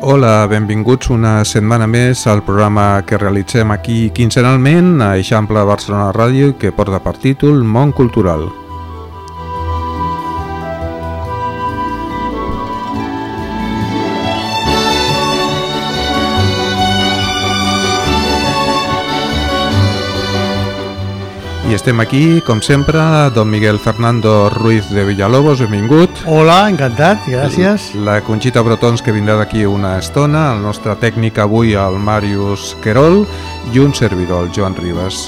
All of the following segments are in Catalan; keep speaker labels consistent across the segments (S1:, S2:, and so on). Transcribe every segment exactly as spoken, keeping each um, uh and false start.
S1: Hola, benvinguts una setmana més al programa que realitzem aquí quinzenalment a Eixample Barcelona Ràdio, que porta per títol Món Cultural. I estem aquí, com sempre, don Miguel Fernando Ruiz de Villalobos, benvingut.
S2: Hola, encantat, gràcies.
S1: La Conxita Brotons, que vindrà d'aquí una estona, el nostre tècnic avui, el Màrius Querol, i un servidor, el Joan Ribas.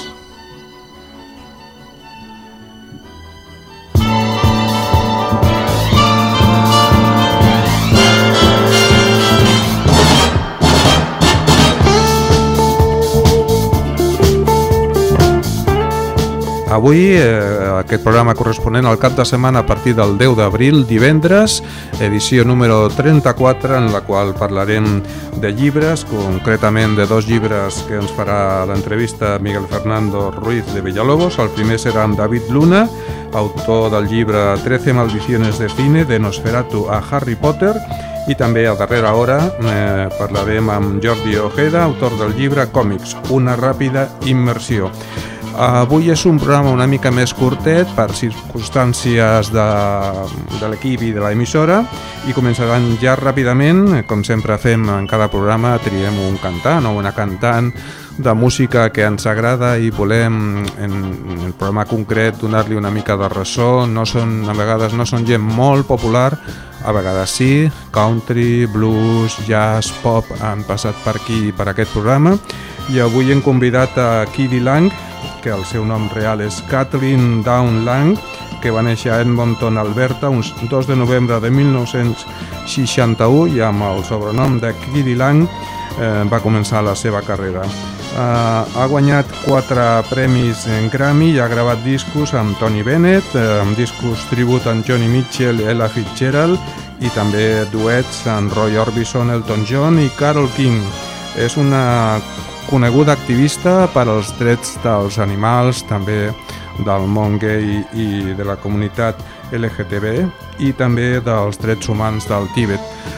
S1: Avui, eh, aquest programa corresponent al cap de setmana a partir del deu d'abril, divendres, edició número trenta-quatre, en la qual parlarem de llibres, concretament de dos llibres que ens farà l'entrevista Miguel Fernando Ruiz de Villalobos. El primer serà amb David Luna, autor del llibre trece maldiciones de cine, de Nosferatu a Harry Potter, i també a darrera hora eh, parlarem amb Jordi Ojeda, autor del llibre Còmics, una ràpida immersió. Avui és un programa una mica més curtet per circumstàncies de, de l'equip i de l'emissora, i començaran ja ràpidament. Com sempre fem en cada programa, triem un cantant o una cantant de música que ens agrada i volem en el programa concret donar-li una mica de ressò. No són, a vegades no són gent molt popular, a vegades sí, country, blues, jazz, pop han passat per aquí, per aquest programa, i avui hem convidat a Kiddy Lang, que el seu nom real és Kathleen Dawn Lang, que va néixer a Edmonton, Alberta, un dos de novembre de mil nou-cents seixanta-u, i amb el sobrenom de Kiddy Lang eh, va començar la seva carrera. Eh, ha guanyat quatre premis en Grammy i ha gravat discos amb Tony Bennett, eh, amb discos tribut amb Johnny Mitchell i Ella Fitzgerald, i també duets amb Roy Orbison, Elton John i Carole King. És una coneguda activista per als drets dels animals, també del món gay i de la comunitat L G T B, i també dels drets humans del Tíbet.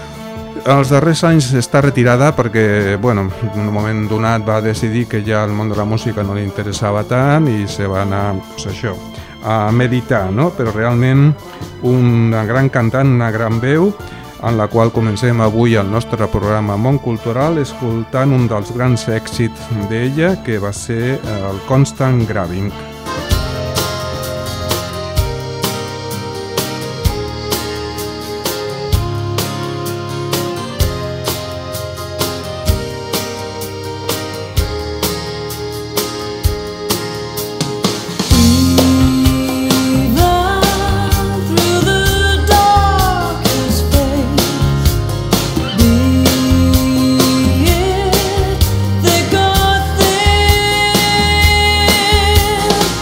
S1: Els darrers anys està retirada perquè, bueno, en un moment donat va decidir que ja el món de la música no li interessava tant i se va anar, pues això, a meditar, no? Però realment una gran cantant, una gran veu, en la qual comencem avui el nostre programa Món Cultural escoltant un dels grans èxits d'ella, que va ser el Constant Grabbing.
S3: They got there.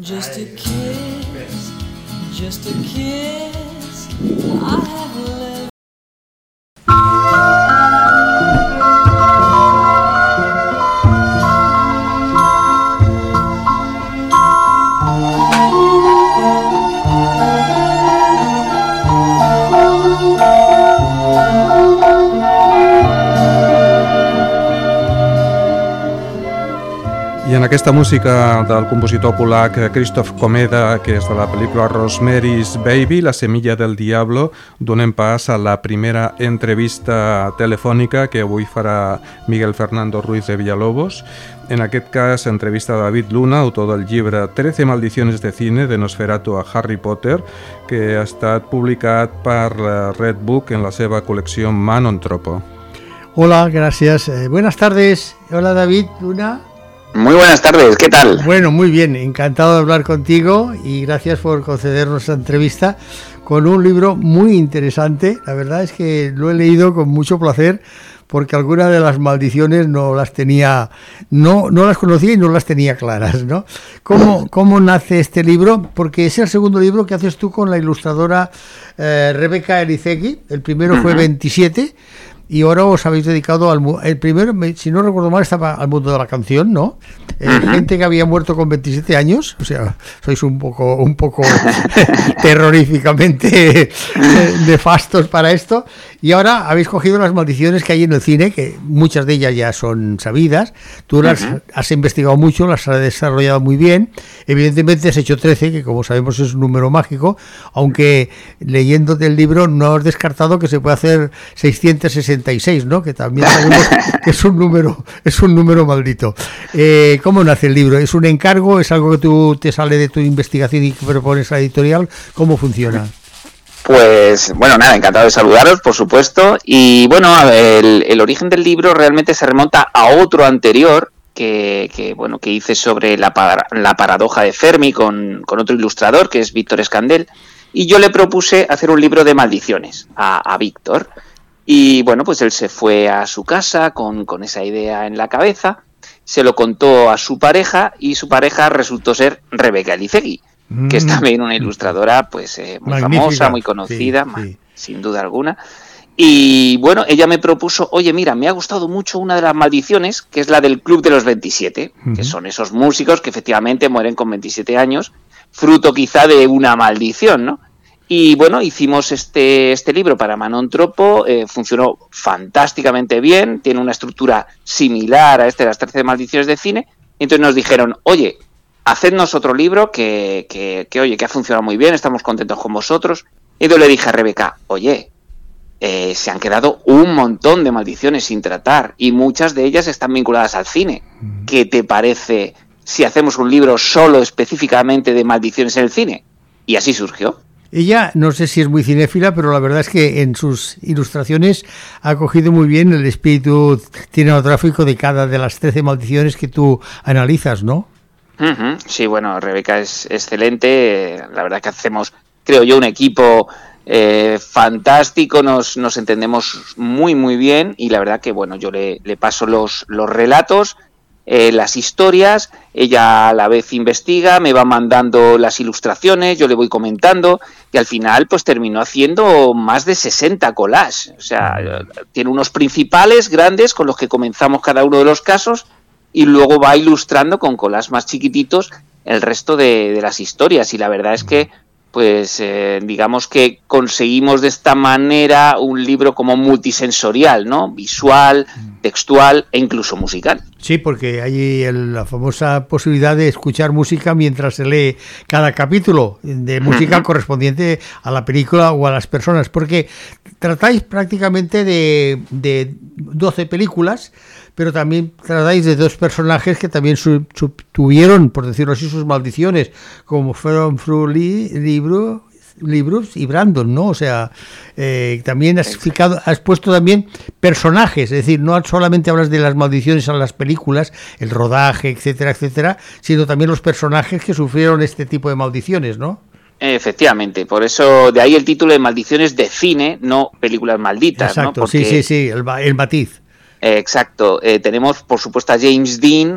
S3: Just a kiss, just a kiss, I have left.
S1: I en aquesta música del compositor polac Krzysztof Komeda, que és de la pel·lícula Rosemary's Baby, La semilla del diablo, donem pas a la primera entrevista telefònica que avui farà Miguel Fernando Ruiz de Villalobos. En aquest cas, entrevista a David Luna, autor del llibre trece maldiciones de cine, de Nosferatu a Harry Potter, que ha estat publicat per Red Book en la seva col·lecció Manon Tropo.
S2: Hola, gracias. Eh, buenas tardes. Hola, David Luna.
S4: Muy buenas tardes, ¿qué tal?
S2: Bueno, muy bien, encantado de hablar contigo y gracias por concedernos esta entrevista con un libro muy interesante. La verdad es que lo he leído con mucho placer porque algunas de las maldiciones no las tenía, no, no las conocía y no las tenía claras, ¿no? ¿Cómo, cómo nace este libro? Porque es el segundo libro que haces tú con la ilustradora eh, Rebeca Elizegui. El primero fue veintisiete. Y ahora os habéis dedicado al... El primero, si no recuerdo mal, estaba al mundo de la canción, ¿no? Eh, uh-huh. Gente que había muerto con veintisiete años, o sea, sois un poco un poco terroríficamente nefastos para esto. Y ahora habéis cogido las maldiciones que hay en el cine, que muchas de ellas ya son sabidas. Tú las uh-huh. has investigado mucho, las has desarrollado muy bien. Evidentemente has hecho trece, que como sabemos es un número mágico, aunque leyendo del libro no has descartado que se puede hacer seiscientos sesenta y seis, ¿no? Que también sabemos que es un número, es un número maldito. Eh, ¿Cómo nace el libro? ¿Es un encargo? ¿Es algo que tú te sale de tu investigación y que propones a la editorial? ¿Cómo funciona?
S4: Pues, bueno, nada, encantado de saludaros, por supuesto. Y bueno, el, el origen del libro realmente se remonta a otro anterior que, que bueno, que hice sobre la, para, la paradoja de Fermi con, con otro ilustrador, que es Víctor Escandel. Y yo le propuse hacer un libro de maldiciones a, a Víctor. Y bueno, pues él se fue a su casa con, con esa idea en la cabeza, se lo contó a su pareja y su pareja resultó ser Rebeca Elizegui, mm. que es también una ilustradora pues eh, muy Magnífica. famosa, muy conocida, sí, sí. sin duda alguna. Y bueno, ella me propuso, oye, mira, me ha gustado mucho una de las maldiciones, que es la del Club de los veintisiete, mm. que son esos músicos que efectivamente mueren con veintisiete años, fruto quizá de una maldición, ¿no? Y bueno, hicimos este, este libro para Manon Tropo, eh, funcionó fantásticamente bien, tiene una estructura similar a este de las trece maldiciones de cine, y entonces nos dijeron, oye, hacednos otro libro que, que, que, oye, que ha funcionado muy bien, estamos contentos con vosotros. Y yo le dije a Rebeca, oye, eh, se han quedado un montón de maldiciones sin tratar, y muchas de ellas están vinculadas al cine. ¿Qué te parece si hacemos un libro solo específicamente de maldiciones en el cine? Y así surgió.
S2: Ella, no sé si es muy cinéfila, pero la verdad es que en sus ilustraciones ha cogido muy bien el espíritu cinematográfico de cada de las trece maldiciones que tú analizas, ¿no?
S4: Uh-huh. Sí, bueno, Rebeca es excelente. La verdad que hacemos, creo yo, un equipo eh, fantástico, nos, nos entendemos muy, muy bien y la verdad que, bueno, yo le, le paso los, los relatos, Eh, las historias, ella a la vez investiga, me va mandando las ilustraciones, yo le voy comentando y al final pues terminó haciendo más de sesenta collages, o sea, tiene unos principales grandes con los que comenzamos cada uno de los casos y luego va ilustrando con collages más chiquititos el resto de, de las historias y la verdad es que pues eh, digamos que conseguimos de esta manera un libro como multisensorial, ¿no? Visual, textual e incluso musical.
S2: Sí, porque hay el, la famosa posibilidad de escuchar música mientras se lee cada capítulo, de música uh-huh. correspondiente a la película o a las personas, porque tratáis prácticamente de, de doce películas, pero también tratáis de dos personajes que también su, su, tuvieron, por decirlo así, sus maldiciones, como fueron Fruli, Libro, Libros y Brandon, ¿no? O sea, eh, también has, fijado, has puesto también personajes, es decir, no solamente hablas de las maldiciones en las películas, el rodaje, etcétera, etcétera, sino también los personajes que sufrieron este tipo de maldiciones, ¿no?
S4: Efectivamente, por eso de ahí el título de maldiciones de cine, no películas malditas.
S2: Exacto,
S4: ¿no? Porque...
S2: sí, sí, sí, el, el matiz.
S4: Eh, exacto, eh, tenemos por supuesto a James Dean,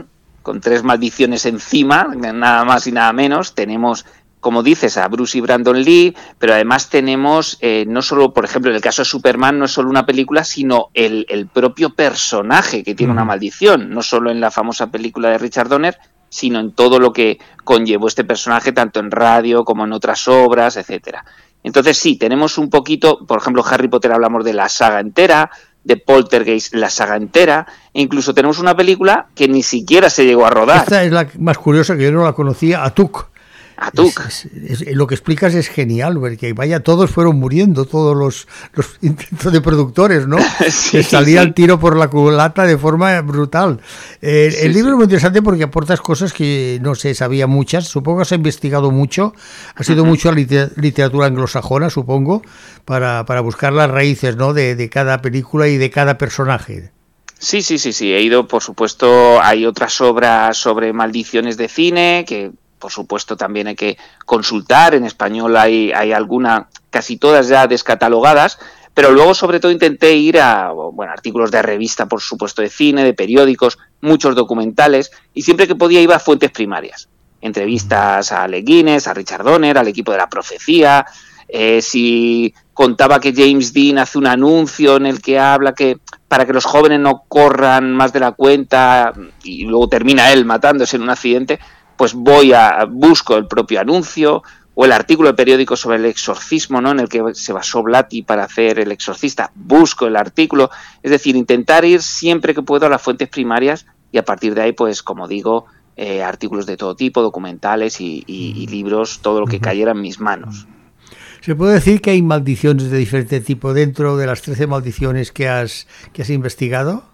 S4: con tres maldiciones encima, nada más y nada menos. Tenemos, como dices, a Bruce y Brandon Lee, pero además tenemos, eh, no solo, por ejemplo, en el caso de Superman, no es solo una película, sino el, el propio personaje que tiene uh-huh. una maldición, no solo en la famosa película de Richard Donner, sino en todo lo que conllevó este personaje, tanto en radio como en otras obras, etcétera. Entonces sí, tenemos un poquito, por ejemplo, Harry Potter hablamos de la saga entera, de Poltergeist la saga entera, e incluso tenemos una película que ni siquiera se llegó a rodar.
S2: Esta es la más curiosa, que yo no la conocía, Atuk.
S4: Atuk.
S2: Es, es, es, lo que explicas es genial, porque vaya, todos fueron muriendo, todos los, los intentos de productores, ¿no? Sí, que salía sí. el tiro por la culata de forma brutal. Eh, sí, el libro sí. es muy interesante porque aportas cosas que no se sabía muchas, supongo que has investigado mucho, ha sido uh-huh. mucho literatura anglosajona, supongo, para, para buscar las raíces, ¿no? de, de cada película y de cada personaje.
S4: Sí, sí, sí, sí, he ido, por supuesto, hay otras obras sobre maldiciones de cine que por supuesto también hay que consultar, en español hay, hay alguna, casi todas ya descatalogadas, pero luego sobre todo intenté ir a bueno, artículos de revista, por supuesto, de cine, de periódicos, muchos documentales, y siempre que podía iba a fuentes primarias, entrevistas a Alec Guinness, a Richard Donner, al equipo de La Profecía, eh, si contaba que James Dean hace un anuncio en el que habla que para que los jóvenes no corran más de la cuenta y luego termina él matándose en un accidente, pues voy a busco el propio anuncio, o el artículo del periódico sobre el exorcismo, ¿no? En el que se basó Blatty para hacer El Exorcista, busco el artículo, es decir, intentar ir siempre que puedo a las fuentes primarias y a partir de ahí, pues como digo, eh, artículos de todo tipo, documentales y, y, y libros, todo lo que cayera en mis manos.
S2: ¿Se puede decir que hay maldiciones de diferente tipo dentro de las trece maldiciones que has, que has investigado?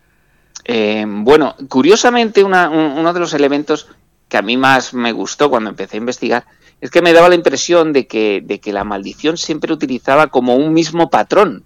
S4: Eh, bueno, curiosamente una, un, uno de los elementos que a mí más me gustó cuando empecé a investigar, es que me daba la impresión de que, de que la maldición siempre utilizaba como un mismo patrón,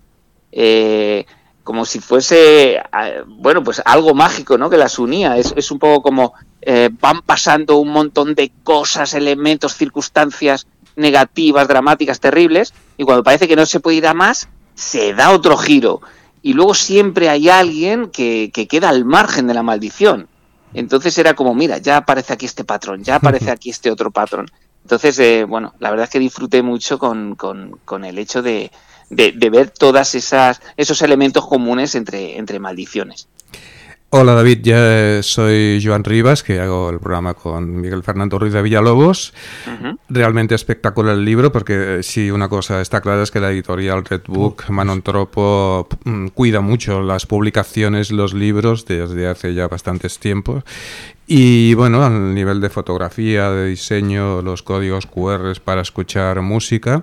S4: eh, como si fuese, bueno, pues algo mágico, ¿no? Que las unía. Es, es un poco como eh, van pasando un montón de cosas, elementos, circunstancias negativas, dramáticas, terribles, y cuando parece que no se puede ir a más, se da otro giro. Y luego siempre hay alguien que, que queda al margen de la maldición. Entonces era como, mira, ya aparece aquí este patrón, ya aparece aquí este otro patrón. Entonces, eh, bueno, la verdad es que disfruté mucho con, con, con el hecho de, de, de ver todas esas esos elementos comunes entre, entre maldiciones.
S1: Hola David, ya soy Joan Rivas, que hago el programa con Miguel Fernando Ruiz de Villalobos. Uh-huh. Realmente espectacular el libro, porque sí, una cosa está clara es que la editorial Red Book, Manon Tropo, cuida mucho las publicaciones, los libros desde hace ya bastantes tiempos. Y bueno, al nivel de fotografía, de diseño, los códigos cu erres para escuchar música.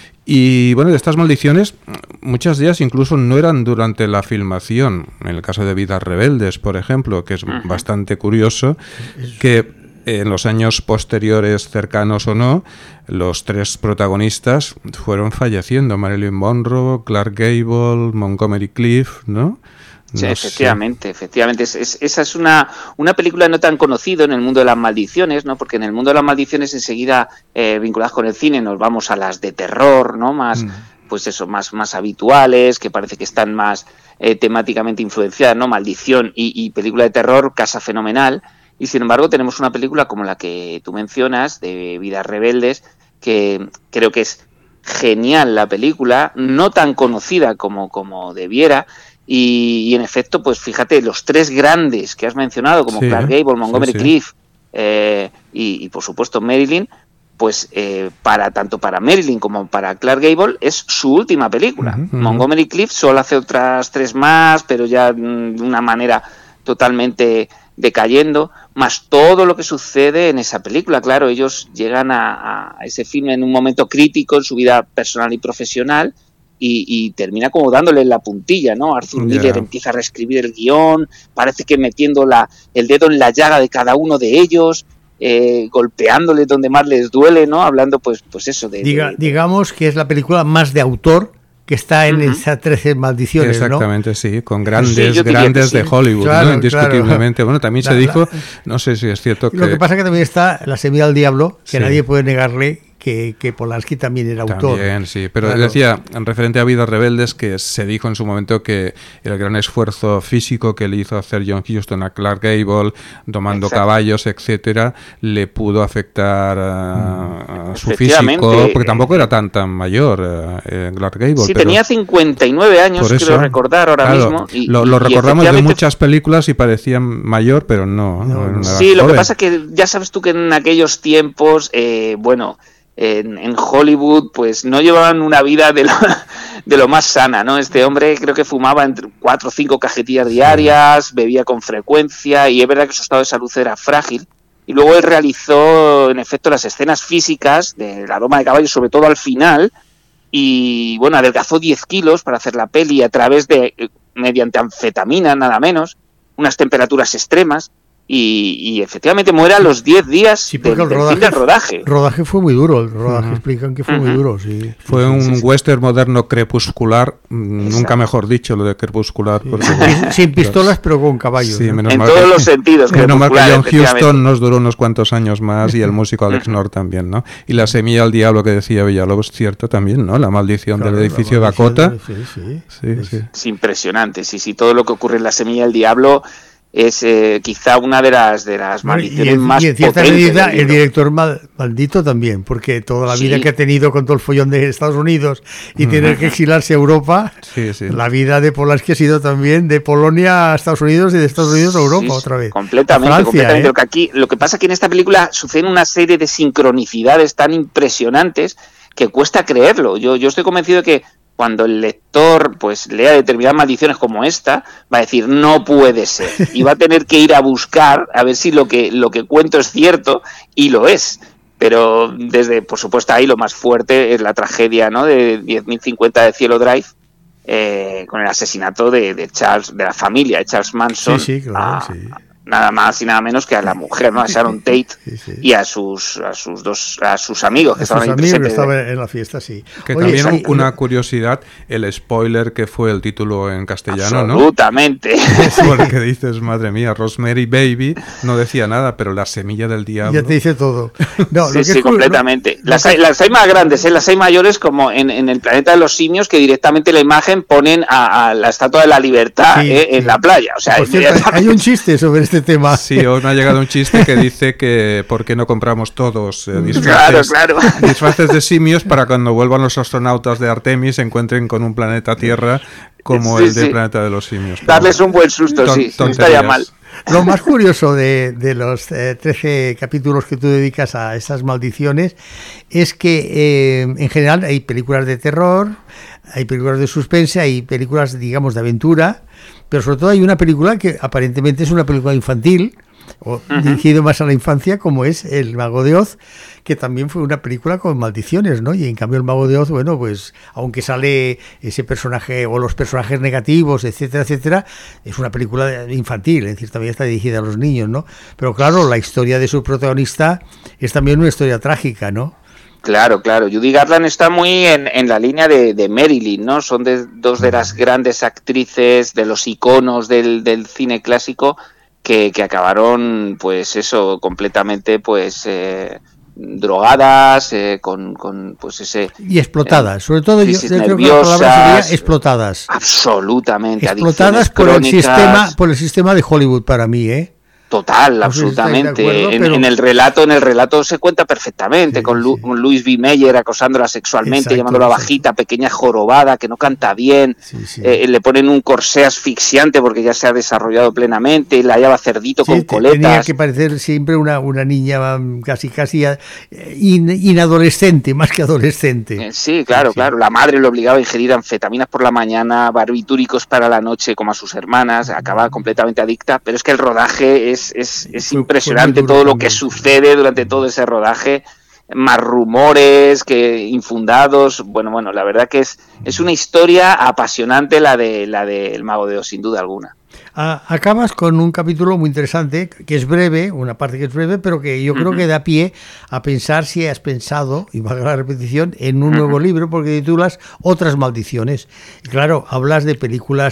S1: Y bueno, de estas maldiciones, muchas de ellas incluso no eran durante la filmación. En el caso de Vidas Rebeldes, por ejemplo, que es uh-huh. bastante curioso, que en los años posteriores, cercanos o no, los tres protagonistas fueron falleciendo. Marilyn Monroe, Clark Gable, Montgomery Clift, ¿no?
S4: Sí, no efectivamente, sé. efectivamente. Es, es, esa es una, una película no tan conocida en el mundo de las maldiciones, ¿no? Porque en el mundo de las maldiciones enseguida, eh, vinculadas con el cine, nos vamos a las de terror, ¿no? Más, mm. pues eso, más, más habituales, que parece que están más eh, temáticamente influenciadas, ¿no? Maldición y, y película de terror, Casa Fenomenal. Y sin embargo tenemos una película como la que tú mencionas, de Vidas Rebeldes, que creo que es genial la película, no tan conocida como, como debiera. Y, y en efecto, pues fíjate, los tres grandes que has mencionado, como sí, Clark Gable, Montgomery sí, sí. Clift eh, y, y por supuesto Marilyn, pues eh, para tanto para Marilyn como para Clark Gable es su última película. Uh-huh, uh-huh. Montgomery Clift solo hace otras tres más, pero ya de una manera totalmente decayendo, más todo lo que sucede en esa película. Claro, ellos llegan a, a ese filme en un momento crítico en su vida personal y profesional. Y, y termina como dándole la puntilla, ¿no? Arthur yeah. Miller empieza a reescribir el guión, parece que metiendo la, el dedo en la llaga de cada uno de ellos, eh, golpeándole donde más les duele, ¿no? Hablando, pues, pues eso de,
S2: Diga,
S4: de...
S2: Digamos que es la película más de autor que está en uh-huh. esas trece maldiciones,
S1: exactamente,
S2: ¿no?
S1: sí, con grandes, sí, grandes sí. de Hollywood,
S2: claro,
S1: ¿no? Indiscutiblemente.
S2: Claro.
S1: Bueno, también la, se dijo, la, no sé si es cierto que...
S2: Lo que pasa es que también está La Semilla del Diablo, que sí. nadie puede negarle que, que Polanski también era autor.
S1: También, sí, pero
S2: claro.
S1: decía, en referente a Vidas Rebeldes, que se dijo en su momento que el gran esfuerzo físico que le hizo hacer John Huston a Clark Gable, domando
S4: Exacto.
S1: caballos, etcétera, le pudo afectar a, a su
S4: Efectivamente.
S1: físico, porque tampoco era tan tan mayor eh, Clark Gable.
S4: Sí,
S1: pero
S4: tenía cincuenta y nueve años,
S1: por eso,
S4: quiero recordar ahora
S1: claro,
S4: mismo. Y,
S1: lo, lo
S4: y
S1: recordamos de
S4: efectivamente-
S1: muchas películas y parecía mayor, pero no. no, era una edad
S4: Sí, lo que
S1: joven.
S4: pasa es que ya sabes tú que en aquellos tiempos, eh, bueno, en, en Hollywood, pues no llevaban una vida de lo, de lo más sana, ¿no? Este hombre creo que fumaba entre cuatro o cinco cajetillas diarias, bebía con frecuencia, y es verdad que su estado de salud era frágil. Y luego él realizó, en efecto, las escenas físicas de la doma de caballos, sobre todo al final, y bueno, adelgazó diez kilos para hacer la peli a través de, mediante anfetamina, nada menos, unas temperaturas extremas, y, y efectivamente muere a los diez días
S2: Sí,
S4: del,
S2: porque el
S4: del
S2: rodaje,
S4: fin del rodaje.
S2: el rodaje fue muy duro, el rodaje
S1: Ujú.
S2: explican que fue
S4: Ujú.
S2: muy duro, sí.
S1: Fue
S2: Sí,
S1: un
S2: sí, sí.
S1: western moderno crepuscular, mm, nunca
S4: Exacto.
S1: mejor dicho lo de crepuscular. Porque,
S2: Sin- Sin pistolas, pero con caballos.
S1: Sí,
S2: ¿no?
S1: menos
S4: En
S1: mal
S4: todos
S1: que-
S4: los sentidos.
S1: Menos mal que
S4: crepuscular,
S1: John
S4: efectivamente.
S1: Huston nos duró unos cuantos años más y el músico Alex
S4: Ujú.
S1: North también, ¿no? Y la semilla del diablo que decía Villalobos, cierto también, ¿no? La maldición
S2: Claro,
S1: del
S2: la
S1: edificio
S2: maldición
S1: Dakota.
S2: de- Sí, sí.
S1: Sí, sí.
S4: Es impresionante, sí, sí, todo lo que ocurre en la semilla del diablo es eh, quizá una de las de las
S2: Bueno, y,
S4: maldiciones
S2: en,
S4: más
S2: y en cierta
S4: potentes
S2: medida
S4: del
S2: el
S4: libro.
S2: director mal- maldito también, porque toda la
S4: Sí.
S2: vida que ha tenido con todo el follón de Estados Unidos y tener que exilarse a Europa,
S1: Sí, sí.
S2: la vida de Polanski ha sido también de Polonia a Estados Unidos y de Estados Unidos a Europa
S4: Sí, sí,
S2: otra vez.
S4: Completamente,
S2: A Francia,
S4: completamente.
S2: ¿eh?
S4: Lo que aquí, lo que pasa es que en esta película suceden una serie de sincronicidades tan impresionantes que cuesta creerlo. Yo, yo estoy convencido de que cuando el lector pues lea determinadas maldiciones como esta, va a decir no puede ser y va a tener que ir a buscar a ver si lo que lo que cuento es cierto, y lo es. Pero desde, por supuesto, ahí lo más fuerte es la tragedia, ¿no?, de diez mil cincuenta de Cielo Drive, eh, con el asesinato de, de Charles, de la familia de Charles Manson,
S2: Sí, sí, claro,
S4: a-
S2: sí.
S4: nada más y nada menos que a la mujer, ¿no?, a Sharon Tate,
S2: Sí, sí.
S4: y a sus a sus dos a sus amigos que
S2: A sus
S4: estaban ahí
S2: amigos que
S4: presentes.
S2: estaban en la fiesta, sí.
S1: Que
S2: Oye,
S1: también
S2: hay-
S1: una curiosidad, el spoiler que fue el título en castellano, ¿no?
S4: Absolutamente.
S1: Porque dices, madre mía, Rosemary Baby no decía nada, pero la semilla del diablo.
S2: ya te dice todo. No, lo
S4: Sí,
S2: que
S4: sí,
S2: es cur-
S4: completamente.
S2: lo-
S4: Las
S2: lo
S4: hay,
S2: que-
S4: las hay más grandes, ¿eh? Las hay mayores, como en, en el planeta de los simios, que directamente la imagen ponen a, a la Estatua de la Libertad,
S2: Sí,
S4: ¿eh?, en
S2: sí.
S4: la playa. O sea,
S2: Por cierto, hay
S4: inmediatamente-
S2: un chiste sobre este tema.
S1: Sí, hoy me ha llegado un chiste que dice que ¿por qué no compramos todos eh,
S4: Claro,
S1: disfraces,
S4: claro.
S1: disfraces de simios para cuando vuelvan los astronautas de Artemis se encuentren con un planeta Tierra como
S4: Sí,
S1: el del
S4: sí.
S1: planeta de los simios? Pero
S4: Darles
S1: bueno,
S4: un buen susto,
S1: ton-
S4: sí, no
S1: tonterías.
S4: estaría mal.
S2: Lo más curioso de, de los eh, trece capítulos que tú dedicas a estas maldiciones es que eh, en general hay películas de terror, hay películas de suspense, hay películas, digamos, de aventura, pero sobre todo hay una película que aparentemente es una película infantil, o dirigido más a la infancia, como es El Mago de Oz, que también fue una película con maldiciones, ¿no? Y en cambio El Mago de Oz, bueno, pues aunque sale ese personaje o los personajes negativos, etcétera, etcétera, es una película infantil, en cierta medida está dirigida a los niños, ¿no? Pero claro, la historia de su protagonista es también una historia trágica, ¿no?
S4: Claro, claro. Judy Garland está muy en, en la línea de, de Marilyn, ¿no? Son de, dos de las grandes actrices, de los iconos del, del cine clásico, que, que acabaron, pues eso, completamente, pues, eh, drogadas, eh, con, con, pues, ese...
S2: Y explotadas, sobre todo yo,
S4: crisis
S2: yo creo que la palabra sería
S4: nerviosas,
S2: explotadas.
S4: Absolutamente.
S2: Explotadas
S4: adicciones
S2: por el
S4: crónicas.
S2: sistema, por el sistema de Hollywood para mí, ¿eh?
S4: Total,
S2: No sé si estáis de
S4: absolutamente.
S2: acuerdo,
S4: en,
S2: pero-
S4: en el relato, en el relato se cuenta perfectamente,
S2: Sí,
S4: con, Lu-
S2: sí.
S4: con Louis B. Mayer acosándola sexualmente,
S2: Exacto,
S4: llamándola
S2: exacto.
S4: bajita, pequeña jorobada, que no canta bien.
S2: Sí, sí.
S4: Eh, le ponen un corsé asfixiante porque ya se ha desarrollado plenamente, la lleva cerdito
S2: Sí,
S4: con
S2: te-
S4: coletas.
S2: tenía que parecer siempre una, una niña mm, casi casi eh, in- inadolescente, más que adolescente.
S4: Eh, Sí, claro,
S2: Sí, sí.
S4: claro. La madre le obligaba a ingerir anfetaminas por la mañana, barbitúricos para la noche, como a sus hermanas, acababa completamente adicta. Pero es que el rodaje es, es, es
S2: Fue-
S4: impresionante,
S2: fue muy duro
S4: todo lo
S2: también.
S4: que sucede durante todo ese rodaje, más rumores que infundados. Bueno, bueno, la verdad que es, es una historia apasionante la de la de El Mago de Oz, sin duda alguna.
S2: Ah, acabas con un capítulo muy interesante, que es breve, una parte que es breve, pero que yo creo
S4: Ujú.
S2: que da pie a pensar si has pensado, y valga la repetición, en un nuevo libro, porque titulas Otras maldiciones. Y claro, hablas de películas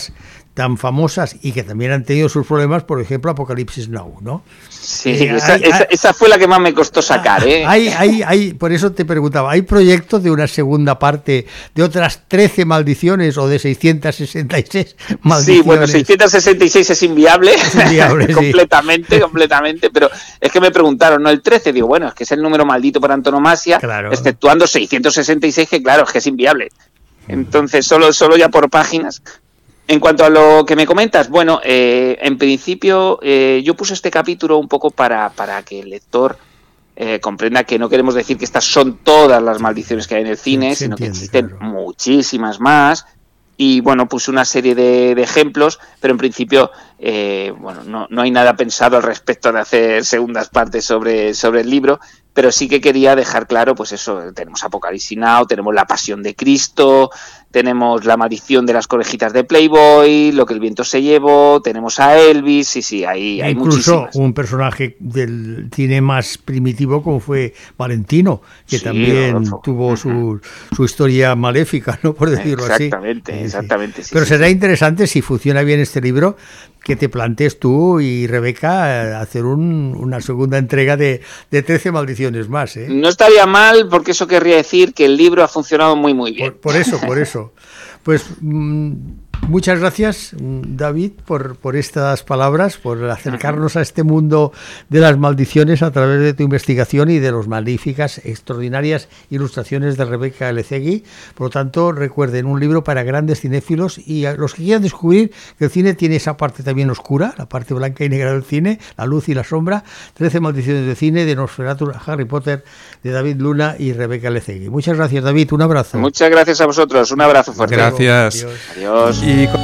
S2: tan famosas y que también han tenido sus problemas, por ejemplo, Apocalipsis Now, ¿no?
S4: Sí,
S2: Eh,
S4: esa,
S2: hay-
S4: esa,
S2: hay-
S4: esa fue la que más me costó sacar, ¿eh?
S2: Hay, hay, hay, por eso te preguntaba, ¿hay proyectos de una segunda parte de otras trece maldiciones o de seiscientas sesenta y seis maldiciones?
S4: Sí, bueno, seiscientos sesenta y seis es inviable,
S2: Es inviable, sí.
S4: completamente, completamente, pero es que me preguntaron, ¿no? El trece, digo, bueno, es que es el número maldito por antonomasia,
S2: Claro.
S4: exceptuando seiscientos sesenta y seis, que claro, es que es inviable. Entonces, solo, solo ya por páginas. En cuanto a lo que me comentas, bueno, eh, en principio eh, yo puse este capítulo un poco para, para que el lector eh, comprenda que no queremos decir que estas son todas las maldiciones que hay en el cine,
S2: Se
S4: sino
S2: entiende,
S4: que existen
S2: claro.
S4: muchísimas más. Y bueno, puse una serie de, de ejemplos, pero en principio eh, bueno, no, no hay nada pensado al respecto de hacer segundas partes sobre, sobre el libro, pero sí que quería dejar claro, pues eso, tenemos Apocalipsis Now, tenemos La Pasión de Cristo, tenemos La Maldición de las Conejitas de Playboy, Lo que el viento se llevó, tenemos a Elvis, sí, sí, hay, hay
S2: Incluso
S4: muchísimas.
S2: un personaje del cine más primitivo como fue Valentino, que
S4: Sí,
S2: también
S4: Rodolfo.
S2: tuvo su, su historia maléfica, ¿no? Por decirlo
S4: Exactamente,
S2: así. Sí, sí.
S4: exactamente, sí,
S2: Pero
S4: sí,
S2: será
S4: sí.
S2: interesante, si funciona bien este libro, que te plantees tú y Rebeca eh, hacer un- una segunda entrega de, de trece maldiciones más, ¿eh?
S4: No estaría mal, porque eso querría decir que el libro ha funcionado muy, muy bien.
S2: Por, por eso, por eso. Pues mm, muchas gracias, mm, David, por, por estas palabras, por acercarnos a este mundo de las maldiciones a través de tu investigación y de las magníficas, extraordinarias ilustraciones de Rebeca Elezegui. Por lo tanto, recuerden, un libro para grandes cinéfilos y a los que quieran descubrir que el cine tiene esa parte también oscura, la parte blanca y negra del cine, la luz y la sombra. trece maldiciones de cine, de Nosferatu a Harry Potter, de David Luna y Rebeca Elezegui. Muchas gracias, David, un abrazo.
S4: Muchas gracias a vosotros, un abrazo fuerte.
S1: Gracias.
S2: Adiós.
S4: Adiós.
S1: Y co-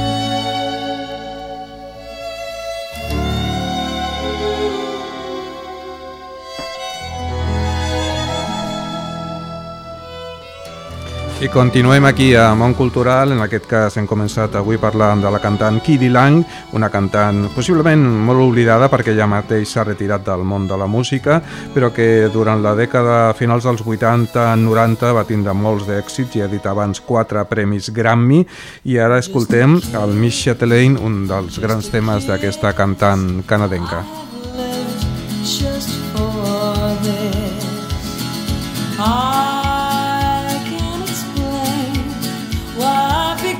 S1: I continuem aquí a Món Cultural. En aquest cas hem començat avui parlant de la cantant Kiddy Lang, una cantant possiblement molt oblidada perquè ella mateix s'ha retirat del món de la música, però que durant la dècada finals dels vuitanta noranta va tindre molts d'èxits i ha dit abans quatre premis Grammy, i ara escoltem el Miss Chatelaine, un dels grans temes d'aquesta cantant canadenca.
S3: Just for this, I can't explain why I've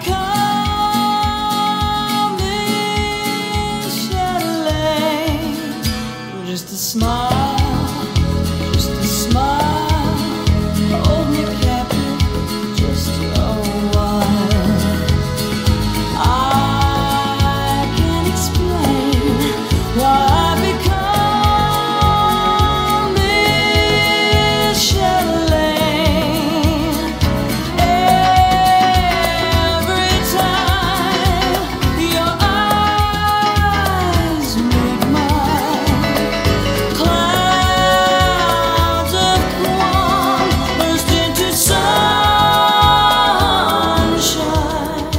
S3: become Miss Chatelaine. Just a smile, just a smile, hold me captive just a while. I can't explain why I've become Miss Chatelaine. Every time your eyes meet mine, clouds of calm burst into sunshine.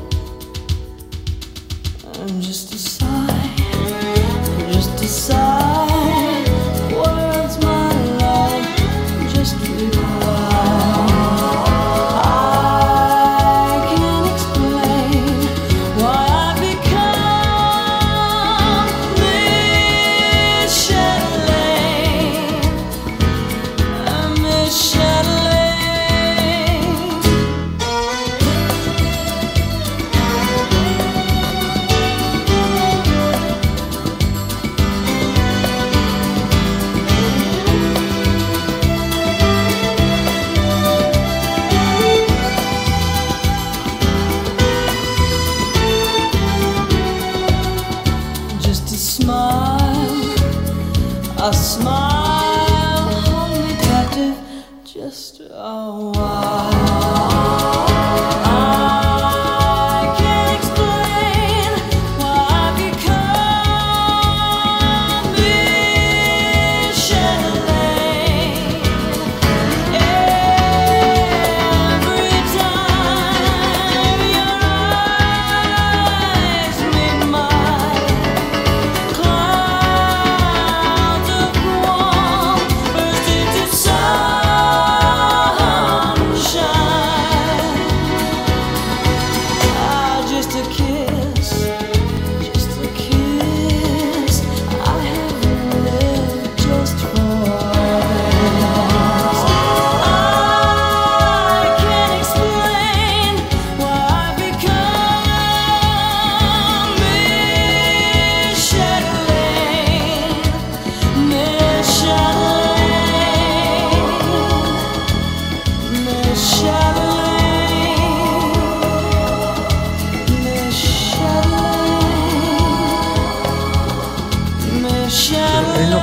S3: I'm just a sigh, just a sigh. Words, my love, just reply. I can't explain why I've become Miss Chatelaine. I'm Miss Chatelaine. Just a smile, a smile, hold me captive just a while. I can't explain why I've become Miss Chatelaine. Every time your eyes meet mine, clouds of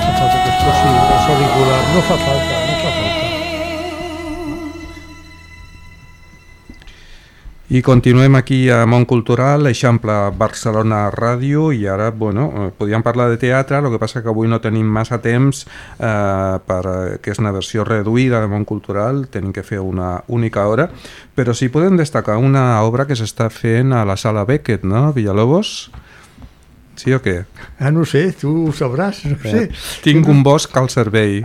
S2: fa falta que es posi els auriculars, no fa falta, no fa falta.
S1: I continuem aquí a Món Cultural, l'Eixample Barcelona Ràdio, i ara, bueno, podíem parlar de teatre, el que passa que avui no tenim massa temps, eh, per, que és una versió reduïda de Món Cultural, tenim que fer una única hora, però sí podem destacar una obra que s'està fent a la Sala Beckett, no, Villalobos? Sí o què?
S2: Ah, no sé, tu ho sabràs, no sé.
S1: Tinc un bosc al cervell.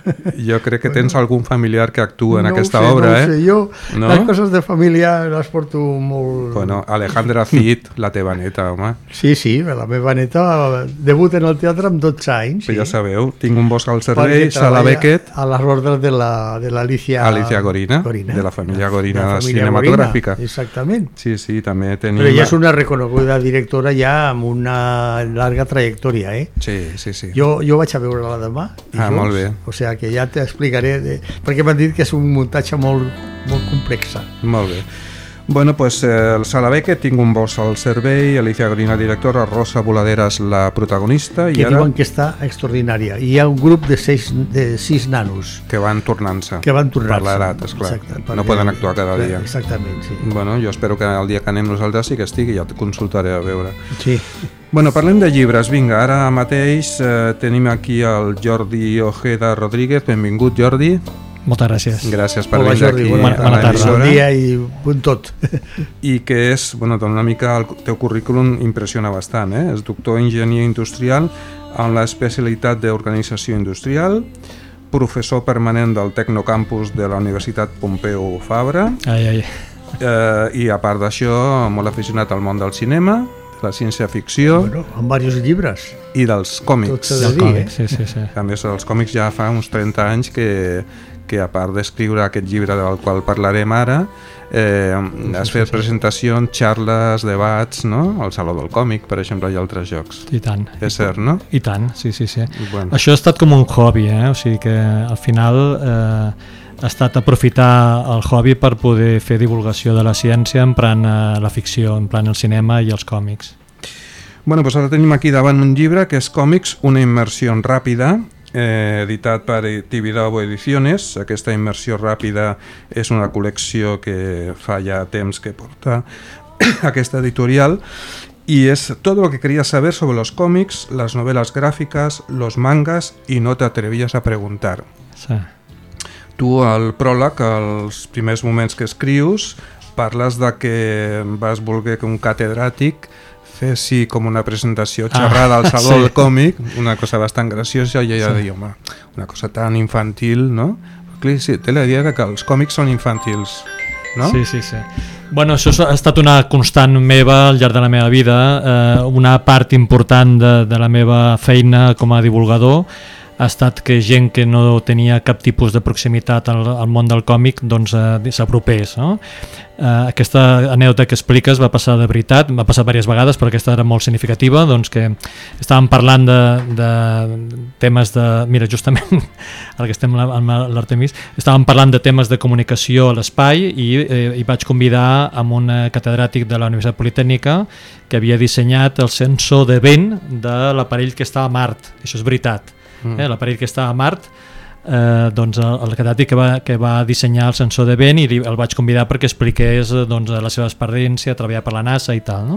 S1: Jo crec que tens algun familiar que actua en
S2: no
S1: aquesta
S2: sé,
S1: obra,
S2: no
S1: eh?
S2: No sé, jo
S1: no?
S2: les coses de família les porto molt...
S1: Bueno, Alejandra Cid, la teva neta, home.
S2: Sí, sí, la meva neta debuta en el teatre amb dotze anys.
S1: Però
S2: sí.
S1: Ja sabeu, tinc un bosc al cervell, Sala Beckett...
S2: A les ordres de l'Alicia
S1: la, Alicia Gorina, Gorina, de la família Gorina, de la família cinematogràfica.
S2: Gorina, exactament.
S1: Sí, sí, també tenim...
S2: Però ella és una reconeguda directora ja amb una larga trajectòria, eh?
S1: Sí, sí, sí.
S2: Jo, jo vaig a veure-la demà.
S1: Ah,
S2: dijous,
S1: molt bé.
S2: O sigui que ja t'explicaré, de... perquè m'han dit que és un muntatge molt, molt complex.
S1: Molt bé. Bueno, pues eh, el Sala Beckett, tinc un bosc al cervell, Alicia Gorina, directora, Rosa Boladeras, la protagonista,
S2: que
S1: i ara...
S2: diuen que està extraordinària. I hi ha un grup de sis, de sis nanos
S1: que van tornant-se.
S2: Que van tornant-se.
S1: Per l'edat, esclar.
S2: Exacte,
S1: no poden actuar cada
S2: clar,
S1: dia.
S2: Exactament, sí.
S1: Bueno, jo espero que el dia que anem nosaltres sí que estigui, ja et consultaré a veure.
S2: Sí.
S1: Bueno, parlem de llibres. Vinga, ara mateix eh, tenim aquí el Jordi Ojeda Rodríguez. Benvingut, Jordi.
S5: Moltes gràcies.
S1: Gràcies per
S2: Hola,
S1: venir
S2: Jordi,
S1: aquí
S2: bona,
S1: a
S2: bona tarda.
S1: l'emissora.
S2: Bon dia i bon tot.
S1: I que és, bueno, una mica el teu currículum impressiona bastant, eh? És doctor en enginyeria industrial amb l'especialitat d'organització industrial, professor permanent del Tecnocampus de la Universitat Pompeu Fabra,
S5: ai, ai.
S1: Eh, i a part d'això molt aficionat al món del cinema, la ciència-ficció,
S2: Bueno, amb diversos llibres.
S1: i dels còmics.
S2: Tot s'ha de
S5: Del
S2: dir,
S5: còmic,
S2: eh?
S5: sí, sí, sí.
S1: A més, els còmics ja fa uns trenta anys que, que a part d'escriure aquest llibre del qual parlarem ara, eh, has fet presentacions, xarles, debats, no? Al Saló del Còmic, per exemple, i altres jocs.
S5: I tant.
S1: És cert, no?
S5: I tant, sí, sí, sí.
S1: Bueno.
S5: Això ha estat com un hobby, eh? O sigui que al final eh, ha estat aprofitar el hobby per poder fer divulgació de la ciència emprant eh, la ficció, emprant el cinema i els còmics.
S1: Bueno, doncs ara tenim aquí davant un llibre que és Còmics, una immersió ràpida, eh, editat per Tibidabo Ediciones. Aquesta immersió ràpida és una col·lecció que fa ja temps que porta aquesta editorial y es todo lo que querías saber sobre los cómics, las novelas gráficas, los mangas y no te atrevías a preguntar.
S5: Sí.
S1: Tu al pròleg, als primers moments que escrius, parles de que vas voler que un catedràtic fessi com una presentació xerrada al Saló
S5: sí.
S1: del Còmic, una cosa bastant graciosa, i ella sí. deia, home, una cosa tan infantil, no? Clar, sí, té la idea que els còmics són infantils, no?
S5: Sí, sí, sí. Bueno, això ha estat una constant meva al llarg de la meva vida, eh, una part important de, de la meva feina com a divulgador ha estat que gent que no tenia cap tipus de proximitat al, al món del còmic doncs eh, s'apropés, no? Eh, aquesta anècdota que expliques va passar de veritat, va passar diverses vegades però aquesta era molt significativa, doncs que estàvem parlant de, de temes de... Mira, justament ara que estem amb l'Artemis, estàvem parlant de temes de comunicació a l'espai i, eh, i vaig convidar amb un catedràtic de la Universitat Politècnica que havia dissenyat el sensor de vent de l'aparell que està a Mart, això és veritat. Eh, l'aparell que està a Mart, eh, doncs el, el catedràtic que va, que va dissenyar el sensor de vent i li, el vaig convidar perquè expliqués doncs, la seva experiència, treballar per la NASA i tal, no?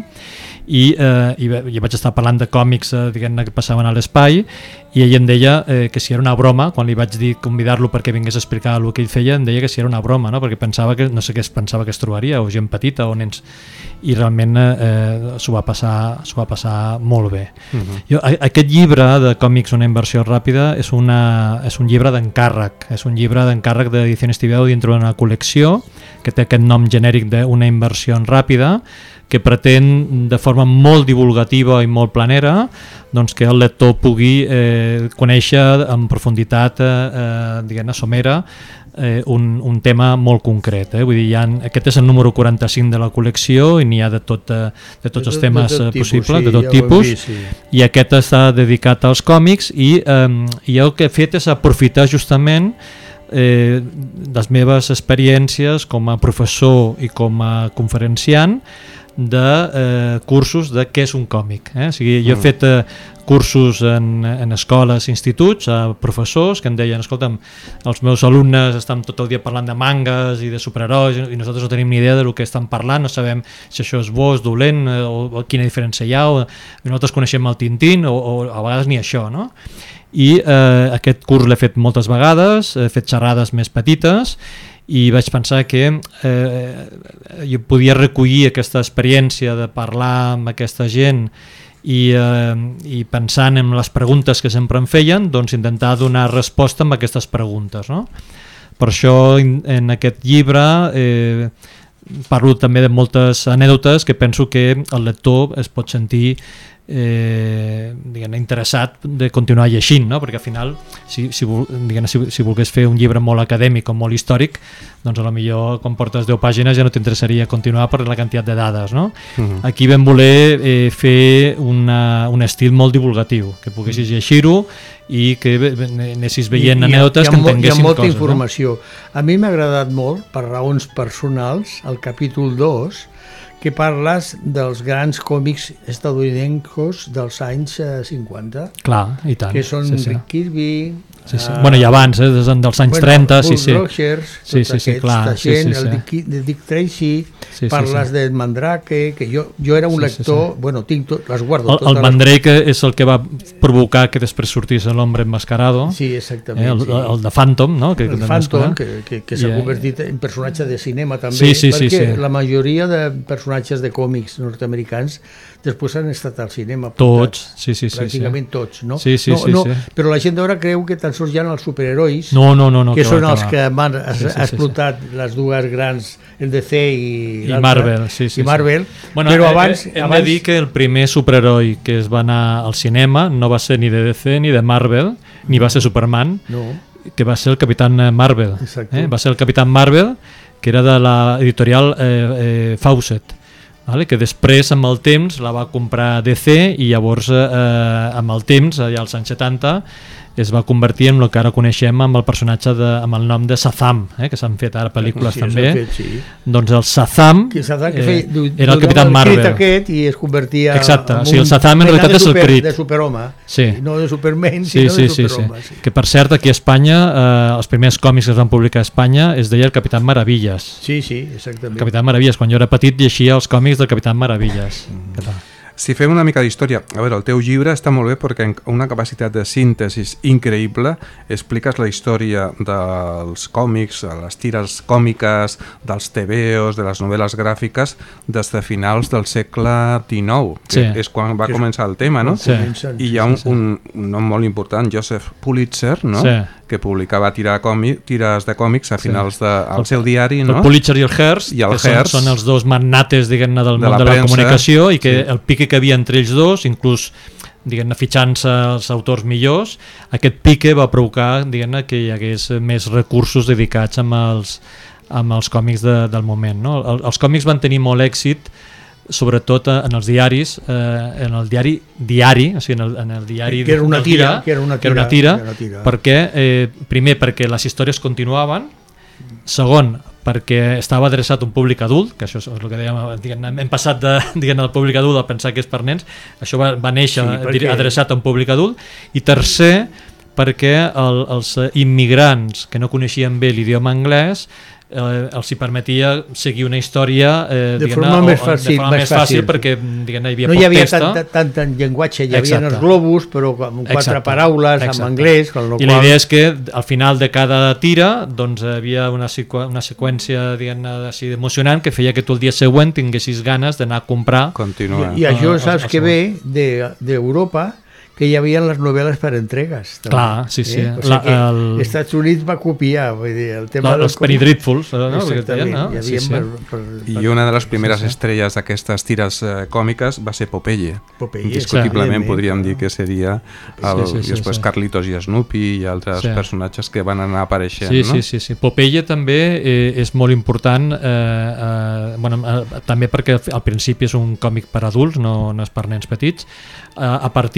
S5: I, eh, i, i vaig estar parlant de còmics eh, diguem-ne que passaven a l'espai i ell em deia eh, que si era una broma, quan li vaig dir convidar-lo perquè vingués a explicar el que ell feia, em deia que si era una broma, no? Perquè pensava que, no sé què es pensava que es trobaria, o gent petita o nens, i realment eh, s'ho va passar s'ho va passar molt bé. Uh-huh. Jo, a, aquest llibre de còmics, una inversió ràpida, és, una, és un llibre d'encàrrec, és un llibre d'encàrrec d'Ediciones Tibidabo dintre d'una col·lecció que té aquest nom genèric d'una inversió ràpida que pretén de forma molt divulgativa i molt planera doncs que el lector pugui eh, conèixer en profunditat eh, eh, diguem-ne somera eh, un, un tema molt concret, eh? Vull dir, hi ha, aquest és el número quaranta-cinc de la col·lecció i n'hi ha de, tot, de tots els temes de, de, de possibles, sí, de tot ja tipus vist, sí. I aquest està dedicat als còmics i, eh, i el que he fet és aprofitar justament eh, les meves experiències com a professor i com a conferenciant de eh, cursos de què és un còmic. Eh? O sigui, jo he fet eh, cursos en, en escoles, instituts, a professors que em deien, escolta'm, els meus alumnes estan tot el dia parlant de mangas i de superherois i nosaltres no tenim ni idea del que estan parlant, no sabem si això és bo, és dolent o, o quina diferència hi ha, o nosaltres coneixem el Tintín o, o a vegades ni això, no? I eh, aquest curs l'he fet moltes vegades, he fet xerrades més petites i vaig pensar que eh, jo podia recollir aquesta experiència de parlar amb aquesta gent i, eh, i pensant en les preguntes que sempre em feien, doncs intentar donar resposta amb aquestes preguntes, no? Per això en aquest llibre eh, parlo també de moltes anècdotes que penso que el lector es pot sentir eh, diguem, interessat de continuar llegint, no? Perquè al final si, si, diguem, si, si volgués fer un llibre molt acadèmic o molt històric, doncs a lo millor quan portes deu pàgines ja no t'interessaria continuar per la quantitat de dades, no? Uh-huh. Aquí vam voler eh, fer una, un estil molt divulgatiu, que poguessis llegir-ho i que anessis veient I, anècdotes que entenguessin coses.
S2: Hi ha molta
S5: coses,
S2: informació. No? A mi m'ha agradat molt, per raons personals, el capítol dos, que parles dels grans còmics estadounidencs dels anys cinquanta.
S5: Clar, i tant.
S2: Que són
S5: sí, sí.
S2: Rick Kirby...
S5: Sí, sí. Uh, bueno, i abans, eh, des dels anys bueno, trenta, sí, sí.
S2: Rogers,
S5: sí, sí, sí, clar,
S2: sí,
S5: sí, sí,
S2: el Dick, de Dick Tracy,
S5: sí,
S2: parles sí, sí. del Mandrake, que jo, jo era un sí, lector, sí, sí. bueno, tinc tot, les guardo
S5: el,
S2: totes.
S5: El Mandrake les... és el que va provocar que després sortís l'Hombre Enmascarado.
S2: Sí, exactament.
S5: Eh, el,
S2: sí.
S5: el de Phantom, no? Que,
S2: el
S5: que
S2: Phantom, que, que, que s'ha yeah. convertit en personatge de cinema també,
S5: sí, sí,
S2: perquè
S5: sí, sí.
S2: la majoria de personatges de còmics nord-americans després han estat al cinema.
S5: Tots, sí, sí, sí.
S2: Pràcticament
S5: sí.
S2: tots, no?
S5: Sí, sí,
S2: no,
S5: sí,
S2: no,
S5: sí.
S2: Però la gent d'ara creu que tan sols hi ha els superherois,
S5: no, no, no, no,
S2: que, que són
S5: va,
S2: els
S5: que,
S2: que han
S5: sí, sí, sí,
S2: explotat sí, sí. les dues grans, el D C i,
S5: I Marvel. Sí, sí,
S2: i Marvel.
S5: Sí. Bueno,
S2: però
S5: eh,
S2: abans,
S5: hem
S2: abans...
S5: de dir que el primer superheroi que es va anar al cinema no va ser ni de D C ni de Marvel, ni va ser Superman,
S2: no.
S5: que va ser el Capitán Marvel. Eh? Va ser el Capitán Marvel, que era de l'editorial eh, eh, Fawcett. Vale? Que després amb el temps la va comprar D C i llavors eh, amb el temps, allà als anys setanta, es va convertir en el que ara coneixem amb el personatge de, amb el nom de Shazam, eh, que s'han fet ara pel·lícules
S2: sí,
S5: també.
S2: Fet, sí.
S5: Doncs el Shazam,
S2: que Shazam que
S5: eh,
S2: feia,
S5: era el Capitán Marvel.
S2: Aquest i es convertia
S5: exacte,
S2: en
S5: o sigui, el Shazam en realitat és el crit.
S2: De superhome,
S5: sí.
S2: no de Superman,
S5: sí,
S2: sinó
S5: sí,
S2: de superhome.
S5: Sí, sí.
S2: Sí.
S5: Que per cert, aquí a Espanya, eh, els primers còmics que es van publicar a Espanya es deia el Capitán Maravillas.
S2: Sí, sí, exactament.
S5: Capitán Maravillas, quan jo era petit llegia els còmics del Capitán Maravillas. Mm. Què tal?
S1: Si fem una mica d'història, a veure, el teu llibre està molt bé perquè amb una capacitat de síntesi increïble expliques la història dels còmics, les tires còmiques, dels tebeos, de les novel·les gràfiques des de finals del segle dinou, que
S5: sí.
S1: és quan va començar el tema, no?
S5: Sí.
S1: I hi ha un, un, un nom molt important, Joseph Pulitzer, no?
S5: Sí.
S1: que publicava tirar còmic, tires de còmics a finals
S5: sí.
S1: de, al seu diari, no?
S5: El Pulitzer i el Hearst,
S1: I el
S5: que
S1: Hearst,
S5: són, són els dos magnates, diguem-ne, del
S1: de
S5: món
S1: la
S5: de la
S1: premsa,
S5: comunicació i que
S1: sí.
S5: el pique que havia entre ells dos, inclús diguem-ne, fitxant-se els autors millors, aquest pique va provocar, diguem-ne, que hi hagués més recursos dedicats amb els, amb els còmics de, del moment, no? El, els còmics van tenir molt èxit sobretot en els diaris, eh, en el diari diari, o sigui, en el, en el diari
S2: que era una tira,
S5: dia,
S2: que era una tira,
S5: que era una tira,
S2: era una tira.
S5: perquè eh, primer perquè les històries continuaven, segon perquè estava adreçat a un públic adult, que això és el que dèiem, diguem, hem passat de, diguem, del públic adult a pensar que és per nens, això va, va néixer sí, perquè... adreçat a un públic adult, i tercer perquè el, els immigrants que no coneixien bé l'idioma anglès eh, els hi permetia seguir una història eh,
S2: de
S5: diguem,
S2: forma,
S5: o,
S2: més fàcil,
S5: de forma més fàcil,
S2: fàcil
S5: perquè diguem, hi havia
S2: no
S5: poc
S2: hi havia
S5: text,
S2: tant, tant, tant llenguatge, hi havia
S5: exacte.
S2: els globus però amb quatre
S5: exacte.
S2: paraules
S5: exacte.
S2: en anglès, con lo
S5: i
S2: qual...
S5: la idea és que al final de cada tira doncs hi havia una, sequ una seqüència així emocionant que feia que tu el dia següent tinguessis ganes d'anar a comprar.
S1: Continua.
S2: I, i això
S5: uh,
S2: saps que ve d'Europa, de, que hi havia les novel·les per entregues també.
S5: Clar, sí, sí.
S2: Eh? O sigui
S5: la,
S2: que
S5: el...
S2: Estats Units va copiar vull dir, el tema
S5: la, els Penny Dreadfuls, no?
S2: Exactament,
S5: no?
S2: hi havia
S5: Sí, sí.
S2: per, per, per...
S1: I una de les primeres
S5: sí, sí.
S1: estrelles d'aquestes tires eh, còmiques va ser Popeye.
S2: Popeye,
S1: indiscutiblement
S2: sí,
S1: podríem
S2: clar.
S1: dir que seria el,
S5: sí, sí, sí,
S1: i després
S5: sí.
S1: Carlitos i Snoopy i altres
S5: sí.
S1: personatges que van anar apareixent,
S5: sí,
S1: no?
S5: Sí, sí, sí. Popeye també eh, és molt important, eh, eh, bueno, eh, també perquè al principi és un còmic per adults, no, no és per nens petits. Eh, a partir de,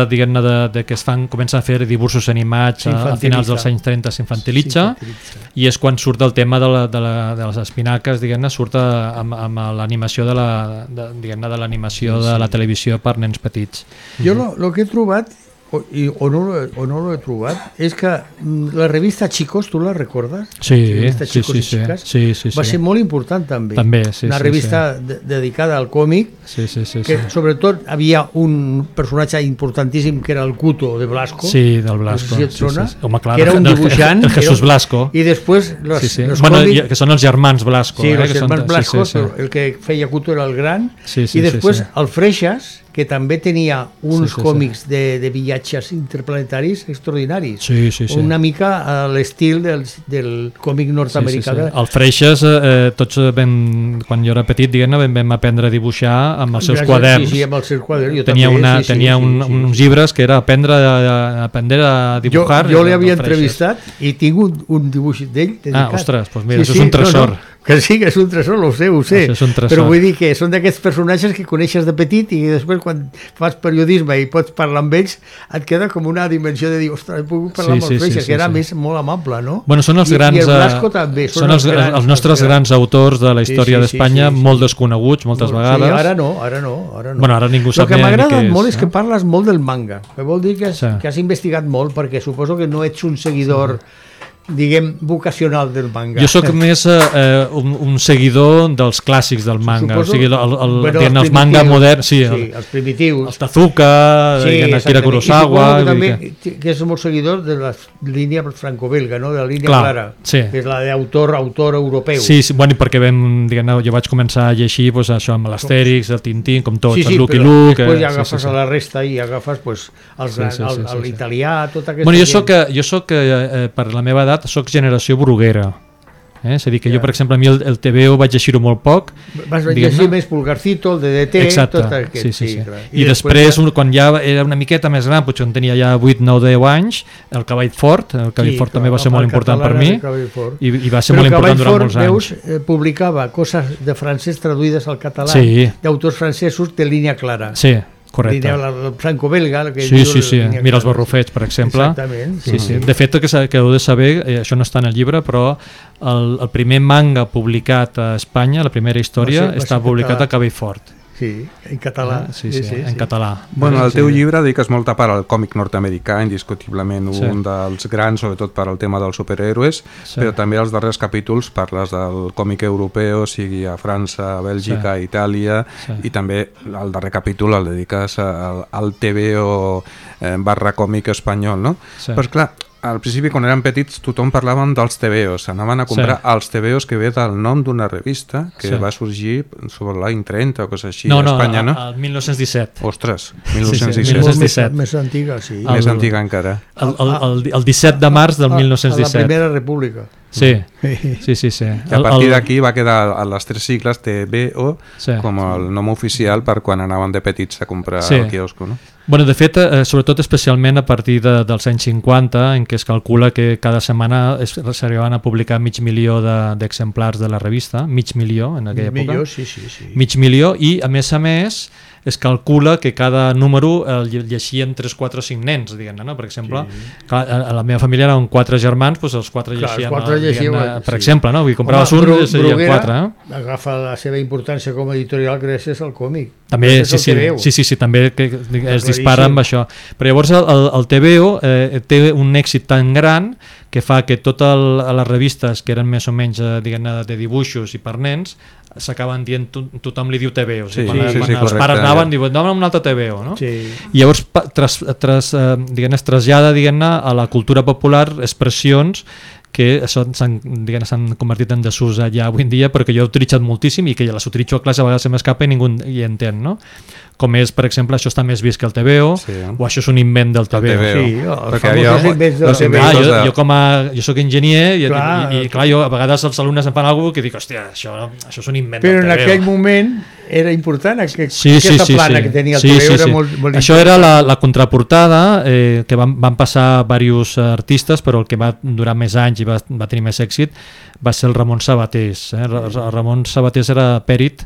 S5: diguem-ne, de, de que es fan, comencen a fer dibuixos animats a, a finals dels anys trenta, s'infantilitza, i és quan surt el tema de, la, de, la, de les espinaques, diguem-ne, surt amb, amb l'animació de la, de, diguem-ne, de l'animació de la televisió per nens petits.
S2: Jo el que he trobat, o, i, o, no, o no l'he trobat, és que la revista Chicos, tu la recordes?
S5: Sí,
S2: la revista
S5: sí,
S2: Chicos
S5: sí,
S2: i Chicas,
S5: sí, sí, sí,
S2: va
S5: sí.
S2: ser molt important també.
S5: També, sí,
S2: Una
S5: sí,
S2: revista
S5: sí.
S2: de, dedicada al còmic,
S5: sí, sí, sí,
S2: que
S5: sí.
S2: sobretot havia un personatge importantíssim que era el Cuto de Blasco.
S5: Sí, del Blasco.
S2: No sé si et sona,
S5: sí, sí. Home, clar,
S2: que era un
S5: el,
S2: dibuixant.
S5: El, el Jesús
S2: era,
S5: Blasco.
S2: I després los,
S5: sí, sí.
S2: los
S5: Bueno,
S2: còmics...
S5: que són els germans Blasco.
S2: Sí,
S5: eh,
S2: els
S5: que
S2: germans
S5: són,
S2: Blasco,
S5: sí, sí, sí.
S2: el que feia Cuto era el gran,
S5: sí, sí,
S2: i després
S5: sí, sí.
S2: el Freixas, que també tenia uns
S5: sí, sí,
S2: còmics
S5: sí.
S2: De, de viatges interplanetaris extraordinaris.
S5: Sí, sí, sí.
S2: Una mica a l'estil del, del còmic nord-americà.
S5: Sí, sí, sí. El Freixas, eh, tots vam, quan jo era petit, diguem-ne, vam, vam aprendre a dibuixar amb els seus
S2: Gràcies,
S5: quaderns.
S2: Sí, sí, amb els seus quaderns. Jo
S5: tenia
S2: també,
S5: una,
S2: sí, sí,
S5: tenia
S2: sí,
S5: un,
S2: sí,
S5: uns
S2: sí.
S5: llibres que era aprendre a, aprendre a dibujar.
S2: Jo, jo l'havia entrevistat i tinc un, un dibuix d'ell dedicat.
S5: Ah, ostres, doncs mira,
S2: sí,
S5: això és un tresor.
S2: No, no, que sí, que és un tresor, ho sé, ho sé.
S5: Això és un tresor.
S2: Però vull dir que són d'aquests personatges que coneixes de petit i després quan fas periodisme i pots parlar amb ells et queda com una dimensió de dir, ostres, he pogut parlar
S5: Sí,
S2: amb
S5: sí,
S2: els Freixas,
S5: sí, sí,
S2: que era
S5: sí.
S2: més molt amable, no?
S5: Bueno, són els
S2: I,
S5: grans,
S2: i el Blasco
S5: eh,
S2: també,
S5: són,
S2: són
S5: els,
S2: els, grans,
S5: els nostres
S2: els
S5: grans autors de la
S2: Sí,
S5: història
S2: sí,
S5: d'Espanya,
S2: sí, sí, sí.
S5: molt desconeguts moltes
S2: Sí,
S5: vegades.
S2: ara no, ara no, ara no.
S5: Bueno, ara ningú sap
S2: El que
S5: ni- ni
S2: m'agrada
S5: què és,
S2: molt és
S5: no?
S2: que parles molt del manga, que vol dir que has,
S5: Sí.
S2: que has investigat molt, perquè suposo que no ets un seguidor, diguem, vocacional del manga.
S5: Jo sóc més eh, un, un seguidor dels clàssics del manga,
S2: Suposo-
S5: o sigui, el, el, el,
S2: bueno,
S5: diguem,
S2: els
S5: els manga
S2: primitius,
S5: moderns, sí,
S2: sí,
S5: el,
S2: els primitius.
S5: els Tezuka,
S2: Sí,
S5: diguem, Akira
S2: exactament.
S5: Kurosawa...
S2: I suposo que
S5: vull
S2: també
S5: dir que-
S2: que és molt seguidor de la línia franco-belga, no? De la línia
S5: Clar,
S2: clara,
S5: sí.
S2: que és la d'autor autor europeu.
S5: Sí, sí, bueno, perquè vam, diguem, jo vaig començar a llegir pues, això amb l'Astèrix, el Tintín, com tots,
S2: sí, sí,
S5: el Lucky
S2: però
S5: Luke...
S2: després
S5: eh,
S2: ja agafes
S5: sí, sí, sí.
S2: a la resta i agafes pues, els,
S5: Sí,
S2: sí,
S5: sí, sí, sí, sí.
S2: l'italià, tota aquesta
S5: Bueno, jo
S2: gent.
S5: soc, eh, jo soc eh, eh, per la meva edat, soc generació bruguera. Eh? És a dir, que
S2: Ja.
S5: jo, per exemple, a mi el, el T V O vaig llegir-ho molt poc.
S2: Vas
S5: diguem-ne.
S2: llegir més Pulgarcito, el D D T,
S5: Exacte,
S2: tot aquest,
S5: sí, sí, sí.
S2: clar.
S5: I, I després, després, quan ja era una miqueta més gran, potser on tenia ja vuit, nou, deu anys, el Cavall Fort, el Cavall
S2: Sí,
S5: Fort també va
S2: clar,
S5: ser
S2: la
S5: molt
S2: part
S5: important per
S2: catalana
S5: mi,
S2: de Cavall Fort.
S5: i, i va ser
S2: Però
S5: molt important durant
S2: Cavall
S5: molts
S2: Fort,
S5: anys.
S2: veus, eh, publicava coses de francès traduïdes al català,
S5: Sí.
S2: d'autors francesos de línia clara.
S5: Sí, correcte.
S2: Línia, la, el franco-belga, el que
S5: Sí,
S2: diu
S5: sí,
S2: la
S5: sí.
S2: línia
S5: Mira els
S2: clara.
S5: barrufets, per exemple.
S2: Exactament.
S5: Sí, sí. De fet, que, s'ha- que heu de saber, eh, això no està en el llibre, però el, el primer manga publicat a Espanya, la primera història,
S2: Va ser- va
S5: està
S2: ser
S5: publicat
S2: català.
S5: a Cavall Fort.
S2: Sí, en català.
S5: Ah, sí, sí, en català.
S1: Bueno, el
S2: Sí.
S1: teu llibre dediques molta part al còmic nord-americà, indiscutiblement
S5: Sí.
S1: un dels grans, sobretot per al tema dels superhéroes,
S5: Sí.
S1: però també als darrers capítols parles del còmic europeu, sigui a França, a Bèlgica,
S5: Sí.
S1: a Itàlia,
S5: Sí.
S1: i també al darrer capítol el dediques al, al T V O eh, barra còmic espanyol, no?
S5: Sí.
S1: Però esclar, al principi, quan eren petits, tothom parlaven dels T V Os. Anaven a comprar
S5: Sí.
S1: els T V Os que ve del nom d'una revista que
S5: Sí.
S1: va sorgir sobre l'any trenta o cosa així
S5: No,
S1: a
S5: no,
S1: Espanya, no?
S5: al mil nou-cents disset.
S1: Ostres,
S5: sí,
S1: dinou disset.
S5: mil nou-cents
S2: Molt més,
S5: disset.
S2: més antiga, sí.
S5: El-
S1: Més antiga encara.
S5: El, el, el, el disset de març del
S2: A-
S5: mil nou-cents
S2: A la
S5: disset.
S2: Primera República.
S5: Sí, sí, sí. sí.
S1: I a partir d'aquí va quedar a les tres sigles T V O
S5: Sí.
S1: com el nom oficial per quan anaven de petits a comprar
S5: Sí.
S1: al quiosco, no?
S5: Bueno, de fet, eh, sobretot especialment a partir de, dels anys cinquanta, en què es calcula que cada setmana es- s'arribaven a publicar mig milió de- d'exemplars de, de la revista, mig milió en aquella època.
S2: Millor, sí, sí, sí.
S5: Mig milió, i a més a més es calcula que cada número el lle- llegien tres, quatre, cinc nens, diguem-ne, no? Per exemple, sí. clar, a, a la meva família eren quatre germans, doncs els quatre
S2: Clar, els
S5: llegien,
S2: quatre
S5: el-
S2: llegíeu,
S5: diguem-ne, per
S2: sí.
S5: exemple, no? Vull dir, compraves
S2: Home,
S5: un
S2: Bru-
S5: i serien
S2: Bruguera
S5: quatre, eh?
S2: agafa la seva importància com a editorial gràcies al còmic.
S5: També,
S2: Gràcies
S5: sí,
S2: al
S5: sí,
S2: T V O.
S5: sí, sí, sí, també que es
S2: claríssim.
S5: dispara amb això. Però llavors el, el, el T V O eh, té un èxit tan gran que fa que totes les revistes que eren més o menys eh, diguem-ne de dibuixos i per nens s'acaben dient, to, tothom li diu T V O. O sigui,
S1: Sí,
S5: quan,
S1: sí,
S5: quan
S1: sí,
S5: els
S1: correcte,
S5: pares anaven,
S1: ja.
S5: diuen, dóna'm un altre T V O, no?
S2: Sí.
S5: I llavors pa- tras, tras, eh, diguem-ne, es trasllada diguem-ne, a la cultura popular expressions que són- s'han diguem-ne, s'han convertit en desús ja avui en dia, però que jo he utilitzat moltíssim i que ja les utilitzo a classe, a vegades se m'escapa i ningú hi entén, no? Com és, per exemple, això està més vist que el T V O,
S1: Sí.
S5: o això és un invent del T V O.
S1: T V O.
S2: Sí, els
S1: Perquè
S2: famosos
S1: allò-
S2: invents del
S1: los
S2: T V O.
S5: Ah,
S1: inventos
S5: jo,
S1: de-
S5: jo com a, jo soc enginyer i,
S2: Clar.
S5: i, i, clar, jo a vegades els alumnes em fan alguna cosa que dic, hòstia, això, això és un invent
S2: Però
S5: del
S2: en
S5: T V O.
S2: aquell moment era important, aqu
S5: Sí, sí,
S2: aquesta
S5: sí,
S2: plana
S5: sí.
S2: que tenia el
S5: Sí,
S2: T V O
S5: sí,
S2: era
S5: sí.
S2: molt, molt
S5: Això era la, la contraportada eh, que van, van passar diversos artistes, però el que va durar més anys i va, va tenir més èxit va ser el Ramon Sabatés. Eh? Ra- Ra- Ramon Sabatés era pèrit,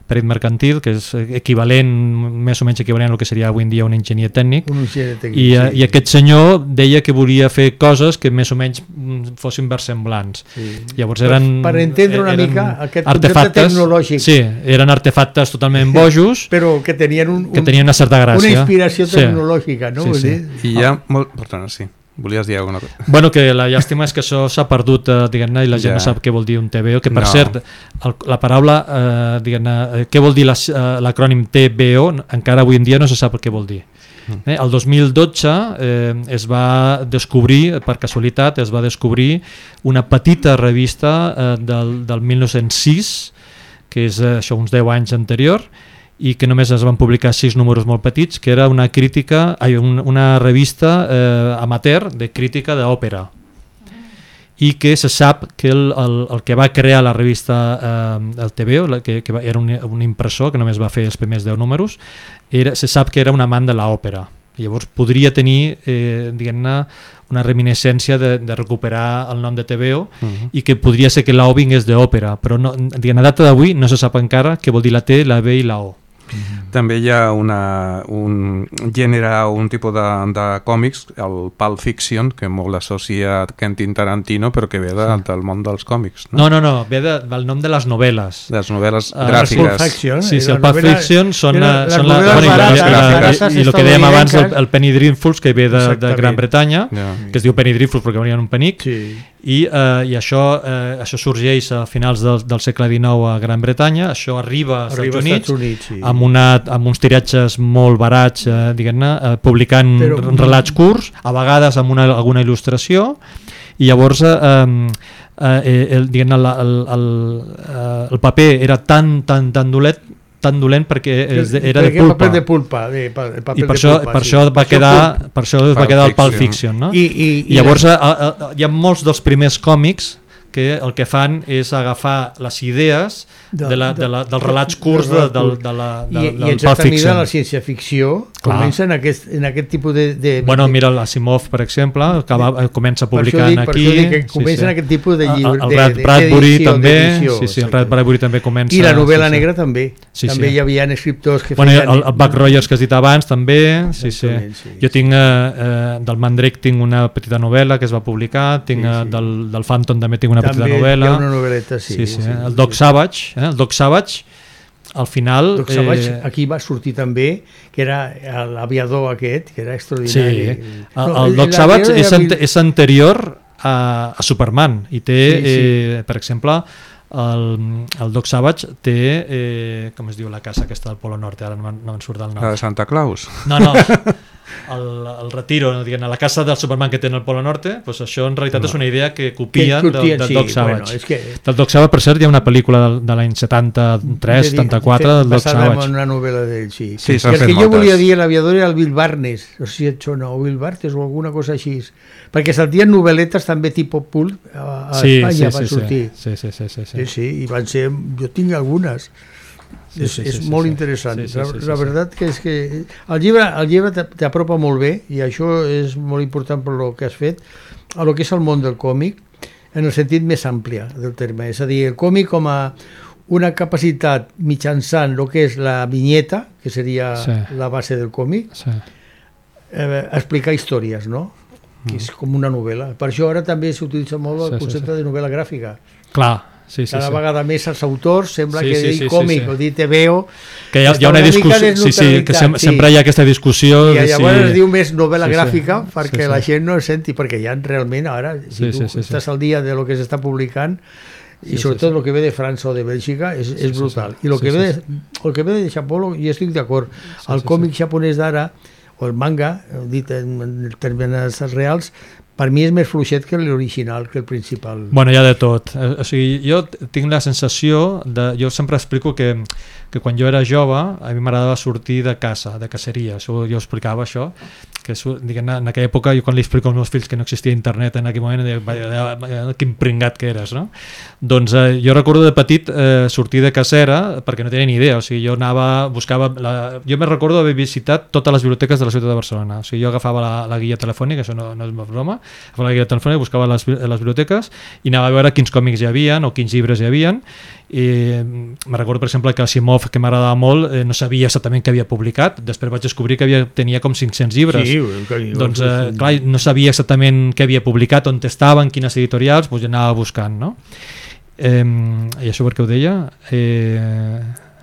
S5: perit mercantil, que és equivalent, més o menys equivalent al que seria avui en dia un enginyer tècnic,
S2: Un enginyer tècnic,
S5: i,
S2: sí.
S5: i aquest senyor deia que volia fer coses que més o menys fossin versemblants.
S2: Sí.
S5: Llavors eren...
S2: Per, per entendre una
S5: eren
S2: mica aquest concepte
S5: artefactes
S2: tecnològic.
S5: Sí, eren artefactes totalment bojos,
S2: però que tenien, un,
S5: que tenien una certa gràcia.
S2: Una inspiració
S5: Sí.
S2: tecnològica, no?
S5: Sí,
S2: Vull
S5: sí.
S2: dir?
S1: I hi ha molt... Perdona, sí. Volies dir alguna cosa?
S5: Bueno, que la llàstima és que això s'ha perdut, eh, diguem-ne, i la gent
S1: Ja.
S5: no sap què vol dir un T V O, que per
S1: No.
S5: cert, el, la paraula, eh, diguem-ne, eh, què vol dir la- eh, l'acrònim T V O, encara avui en dia no se sap què vol dir. Eh, el dos mil dotze eh, es va descobrir, per casualitat, es va descobrir una petita revista eh, del, del mil nou-cents sis, que és eh, això uns deu anys anterior, i que només es van publicar sis números molt petits, que era una crítica, ai, un, una revista eh, amateur de crítica d'òpera, i que se sap que el, el, el que va crear la revista eh, el T V O, la, que, que va, era un, un impressor que només va fer els primers deu números, era, se sap que era un amant de l'òpera. Llavors podria tenir eh, diguem-ne, una reminiscència de, de recuperar el nom de T V O,
S1: Uh-huh.
S5: i que podria ser que la O vingués d'òpera, però no, diguem, a data d'avui no se sap encara què vol dir la T, la B i la O.
S1: També hi ha una, un gènere, un tipus de, de còmics, el Pulp Fiction, que molt associa a Quentin Tarantino, però que ve de, del món dels còmics, no?
S5: No, no, no, ve de, del nom de les novel·les.
S1: De les novel·les
S5: Ah,
S1: gràfiques.
S2: Pulp Fiction.
S5: Sí, sí,
S2: la
S5: el Pulp
S2: novela-
S5: Fiction són,
S2: era
S5: eh,
S2: les
S5: són la,
S2: novel·les
S5: bueno, i,
S2: barates,
S5: la,
S1: les
S5: i,
S2: barates
S5: i el que dèiem abans, el,
S2: estadounidenques.
S5: el Penny Dreadfuls, que ve de, de
S2: Exactament.
S5: Gran Bretanya,
S1: Ja.
S5: que es diu Penny Dreadfuls perquè venien un penic,
S2: Sí.
S5: i, eh, i això, eh, això sorgeix a finals del, del segle dinou a Gran Bretanya, això arriba a Estats
S2: Arriba als
S5: Units,
S2: Estats Units, sí.
S5: amb, una, amb uns tiratges molt barats, eh, diguem-ne, eh, publicant
S2: Però-
S5: relats curts, a vegades amb una, alguna il·lustració, i llavors eh, eh, el, diguem-ne, el, el, el, eh, el paper era tan, tan, tan dolent, tan dolent perquè és de, era de
S2: Perquè
S5: pulpa,
S2: paper de pulpa. De, pa- de paper
S5: i per
S2: de
S5: això,
S2: pulpa,
S5: per
S2: sí.
S5: això va quedar, per això es va
S1: Pulp
S5: quedar el Pulp
S1: Fiction.
S5: Fiction, no?
S2: I, i,
S5: I llavors eh, eh, hi ha molts dels primers còmics que el que fan és agafar les idees de, de la, de la, dels relats curts de, de, de la, de,
S2: I,
S5: del
S2: i en
S5: Pulp
S2: certa mida
S5: Fiction.
S2: la ciència-ficció
S5: Clar.
S2: comença en aquest, en aquest tipus de... de
S5: Bueno,
S2: de,
S5: mira l'Asimov, per exemple, que va, comença
S2: per això
S5: publicant
S2: dic, per
S5: aquí.
S2: això dic que comencen aquest tipus de llibre,
S5: El, el
S2: de-
S5: Brad
S2: de-
S5: Bradbury
S2: d'edició,
S5: també,
S2: d'edició,
S5: sí, sí, el
S2: exacte.
S5: Brad Bradbury també comença.
S2: I la novel·la
S5: sí, sí.
S2: negra també.
S5: Sí,
S2: també
S5: sí.
S2: hi havia escriptors que
S5: Bueno,
S2: feien...
S5: el, el Buck Rogers que has dit abans també, sí, sí.
S2: Exactament, sí.
S5: Jo tinc eh, eh, del Mandrake tinc una petita novel·la que es va publicar, tinc
S2: Sí,
S5: eh,
S2: sí.
S5: del, del Phantom també tinc una
S2: també
S5: petita
S2: hi
S5: novel·la.
S2: ha una novel·leta, sí.
S5: Sí, sí,
S2: sí,
S5: eh? el
S2: sí.
S5: Doc Savage, eh? el Doc Savage al final...
S2: Doc Savage,
S5: eh,
S2: aquí va sortir també, que era l'aviador aquest, que era
S5: sí,
S2: extraordinari.
S5: el,
S2: No,
S5: el Doc
S2: l'aviador
S5: Savage
S2: era
S5: és, ante,
S2: Bill-
S5: és anterior a, a Superman i té,
S2: Sí, sí.
S5: Eh, per exemple, el, el Doc Savage té, eh, com es diu la casa aquesta del Polo Norte, ara no, me'n- no me'n surt el nom.
S1: La de Santa Claus.
S5: No, no, el, el retiro, no, diguem, la casa del Superman que té en el Polo Norte, doncs això en realitat no. és una idea que
S2: que
S5: copien del,
S2: sortien,
S5: del
S2: sí,
S5: Doc Savage.
S2: Bueno, és que
S5: Del Doc Savage, per cert, hi ha una pel·lícula del, de l'any setanta-tres, setanta-quatre del Doc
S2: basada
S5: Savage.
S2: en una novel·la d'ell, sí.
S1: Sí,
S2: I
S1: s'han
S2: el
S1: fet
S2: que jo
S1: moltes.
S2: volia dir, l'aviador era el Bill Barnes, no sé si et sona, o Bill Barnes o alguna cosa així, perquè saltien novel·letes també tipus pulp a, a
S5: Sí,
S2: Espanya,
S5: sí,
S2: van
S5: sí,
S2: sortir.
S5: sí, sí, sí, sí, sí.
S2: Sí, sí, i van ser, jo tinc algunes.
S5: Sí,
S2: és
S5: sí,
S2: és
S5: sí, sí,
S2: molt
S5: sí.
S2: interessant.
S5: Sí, sí,
S2: la,
S5: sí, sí,
S2: la
S5: sí.
S2: veritat que és que el llibre, el llibre t'a- t'apropa molt bé, i això és molt important per lo que has fet, a lo que és el món del còmic, en el sentit més àmplia del terme. És a dir, el còmic com a una capacitat mitjançant el que és la vinyeta, que seria
S5: Sí.
S2: la base del còmic,
S5: Sí.
S2: eh, explicar històries, no? Que és com una novel·la. Per això ara també s'utilitza molt el
S5: Sí, sí,
S2: concepte
S5: sí.
S2: de novel·la gràfica.
S5: Clar, sí, sí,
S2: Cada
S5: sí.
S2: vegada més els autors sembla
S5: Sí,
S2: que
S5: sí,
S2: dir
S5: sí, sí,
S2: còmic
S5: sí.
S2: o dir T V O
S5: Que hi ha, hi ha
S2: està
S5: una
S2: una mica
S5: discussió, sí, sí, que sem
S2: desneutralitzat, sí.
S5: sempre hi ha aquesta discussió
S2: i
S5: de
S2: llavors
S5: si...
S2: es diu més novel·la
S5: Sí, sí.
S2: gràfica perquè
S5: Sí, sí.
S2: la gent no es senti, perquè ja realment ara si
S5: Sí,
S2: tu
S5: sí, sí, sí.
S2: estàs al dia de lo que s'està publicant i
S5: Sí,
S2: sobretot
S5: sí, sí.
S2: el que ve de França o de Bèlgica és, és
S5: sí,
S2: brutal
S5: sí.
S2: i el
S5: Sí,
S2: que,
S5: sí,
S2: ve
S5: sí.
S2: de, el que ve de Japó jo estic d'acord, el
S5: sí,
S2: còmic japonès d'ara o el manga, dit en, en termes reals, per mi és més fluixet que l'original, que el principal.
S5: Bueno, hi ha de tot. Eh, O sigui, jo tinc la sensació de... Jo sempre explico que, que quan jo era jove a mi m'agradava sortir de casa, de caceria. Això, jo explicava això, que diguem, en aquella època jo quan li explico als meus fills que no existia internet en aquell moment, dic, vaya, vaya, quin pringat que eres, no? Doncs eh, jo recordo de petit eh, sortir de cacera perquè no tenia ni idea, o sigui, jo anava, buscava... La... Jo me recordo haver visitat totes les biblioteques de la ciutat de Barcelona, o sigui, jo agafava la, la guia telefònica, això no, no és broma, agafava la guia telefònica, buscava les, les biblioteques i anava a veure quins còmics hi havia o quins llibres hi havia. I me recordo, per exemple, que Asimov, que m'agradava molt, eh, no sabia exactament què havia publicat. Després vaig descobrir que havia, tenia com cinc-cents llibres.
S2: Sí,
S5: doncs, eh, clar, no sabia exactament què havia publicat, on estaven, quines editorials, doncs anava buscant, no? Eh, I això per què ho deia? Eh...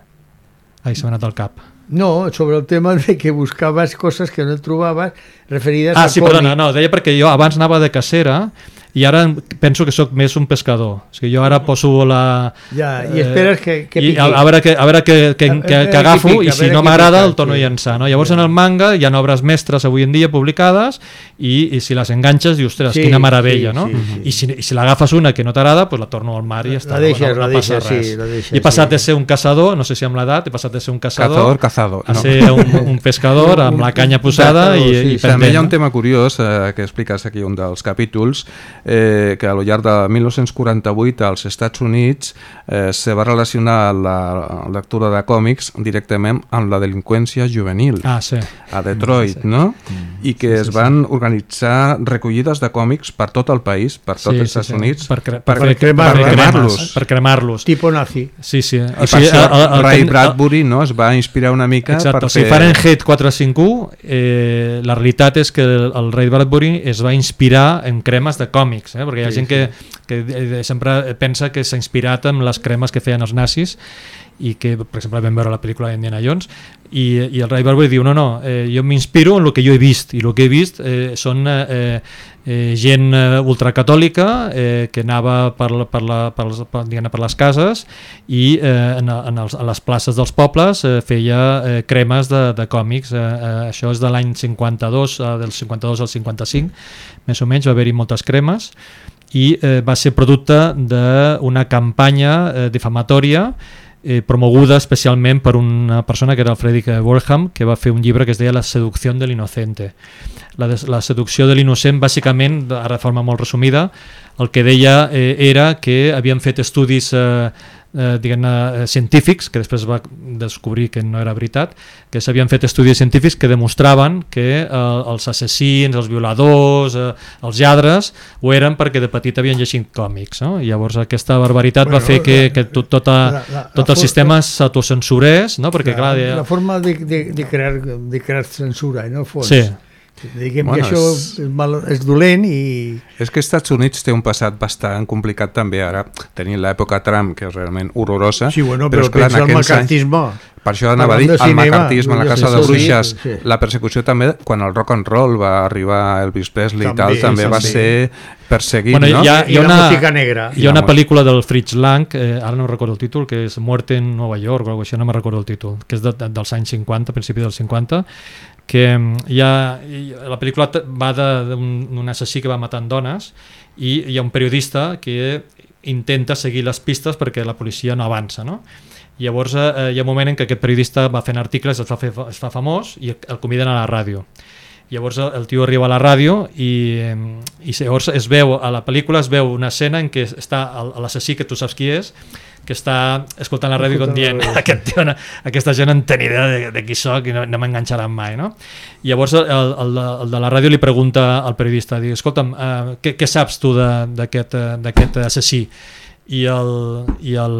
S5: Ai, s'ha anat al cap.
S2: No, sobre el tema de que buscaves coses que no trobaves referides
S5: ah,
S2: a
S5: sí,
S2: còmic.
S5: Perdona, no, deia perquè jo abans anava de cacera i ara penso que sóc més un pescador. O sigui, jo ara poso la...
S2: Ja, i esperes que, que piqui.
S5: I a, a veure què a veure que, que,
S2: A-
S5: que,
S2: a-
S5: que
S2: a
S5: agafo
S2: qui pica,
S5: i
S2: a
S5: si
S2: veure
S5: no
S2: qui
S5: m'agrada
S2: pica,
S5: el torno
S2: sí.
S5: a llançar. No? Llavors en el manga hi ha obres mestres avui en dia publicades i, i si les enganxes dius, ostres,
S2: Sí,
S5: quina meravella,
S2: sí,
S5: no?
S2: sí, sí.
S5: I si, i si l'agafes una que no t'agrada, pues la torno al mar i ja està.
S2: La deixes,
S5: no, no
S2: la
S5: passa
S2: deixes,
S5: res.
S2: sí, la deixes,
S5: I he passat
S2: sí.
S5: de ser un caçador, no sé si amb l'edat, he passat de ser un caçador,
S1: Cazador, cazador.
S5: a
S1: No.
S5: ser un, un pescador amb la canya posada
S2: Pescador,
S5: i,
S2: sí,
S5: i
S2: sí.
S1: També hi ha un
S5: no?
S1: tema curiós eh, que expliques aquí un dels capítols, eh, que a lo llarg de mil nou-cents quaranta-vuit als Estats Units eh, se va relacionar la lectura de còmics directament amb la delinqüència juvenil
S5: Ah, sí.
S1: a Detroit, no? I que es van organitzar recollides de còmics per tot el país, per tots els Estats Units,
S5: Per, cre
S1: per,
S5: per,
S1: per
S2: cremar-los.
S1: cremar-los.
S5: Per cremar-los.
S2: Tipo nazi.
S5: Sí, sí.
S1: I per això Ray Bradbury, no, es va inspirar una mica
S5: Exacte,
S1: per
S5: o sigui,
S1: fer...
S5: Fahrenheit quatre cinc u, eh, la realitat és que el, el Ray Bradbury es va inspirar en cremes de còmics, eh? Perquè hi ha
S2: Sí,
S5: gent que, que eh, sempre pensa que s'ha inspirat en les cremes que feien els nazis i que, per exemple, vam veure la pel·lícula d'Indiana Jones i, i el Ray Bradbury diu no, no, eh, jo m'inspiro en el que jo he vist i el que he vist eh, són eh, eh, gent eh, ultracatòlica eh, que anava per, la, per, la, per, les, per, diguem, per les cases i eh, en, en, els, en les places dels pobles eh, feia eh, cremes de, de còmics. Eh, eh, això és de l'any cinquanta-dos, eh, del cinquanta-dos al cinquanta-cinc, més o menys, va haver-hi moltes cremes i eh, va ser producte d'una campanya eh, difamatòria eh, promoguda especialment per una persona que era el Frederick Warham, que va fer un llibre que es deia La seducció de l'innocente. La, des, la seducció de l'innocent, bàsicament, ara de forma molt resumida, el que deia eh, era que havien fet estudis eh, eh, diguem-ne, científics, que després va descobrir que no era veritat, que s'havien fet estudis científics que demostraven que eh, els assassins, els violadors, eh, els lladres, ho eren perquè de petit havien llegit còmics. No? I llavors aquesta barbaritat
S2: Bueno,
S5: va fer que,
S2: la-
S5: que tot, tota,
S2: la- la-
S5: tot
S2: la
S5: el
S2: for-
S5: sistema s'autocensurés, no? Perquè clar,
S2: la,
S5: de,
S2: la forma de, de, de, crear, de crear censura, en el fons.
S5: sí,
S2: Diguem
S1: Bueno,
S2: que això
S1: és-
S2: és, mal, és dolent i...
S1: És que els Estats Units té un passat bastant complicat també ara, tenint l'època Trump, que és realment horrorosa,
S2: Sí, bueno, però,
S1: esclar,
S2: pensa
S1: en
S2: el
S1: aquells anys-
S2: macartisme.
S1: Per això anava a dir,
S2: Parlant de
S1: el
S2: cinema,
S1: macartisme, la
S2: jo
S1: Casa
S2: sé,
S1: de
S2: sí,
S1: Bruixes,
S2: sí, sí.
S1: la persecució també, quan el rock and roll va arribar a Elvis Presley
S2: També,
S1: i tal, també va
S2: també.
S1: ser perseguit,
S5: Bueno,
S1: no?
S5: hi ha-
S2: I la música negra.
S5: Hi ha una
S1: I la
S5: pel·lícula del Fritz Lang, eh, ara no recordo el títol, que és Muerte en Nova York o alguna cosa així, no me recordo el títol, que és de, de, dels anys cinquanta, principi dels cinquanta, que mm, hi ha, hi, la pel·lícula t- va de- d'un d'un assassí que va matant dones i hi ha un periodista que intenta seguir les pistes perquè la policia no avança, no? I llavors eh, hi ha un moment en què aquest periodista va fent articles, es fa, fer, es fa famós i el conviden a la ràdio. Llavors el, el tio arriba a la ràdio i, eh, i llavors es veu, a la pel·lícula es veu una escena en què està el- l'assassí, que tu saps qui és, que està escoltant la ràdio com dient aquest tio, no, aquesta gent no en té ni idea de, de qui soc i no, no m'enganxaran mai, no? I llavors el, el, el de la ràdio li pregunta al periodista, diu, escolta'm, uh, què, què saps tu de- d'aquest uh, d'aquest assassí? I el, i, el,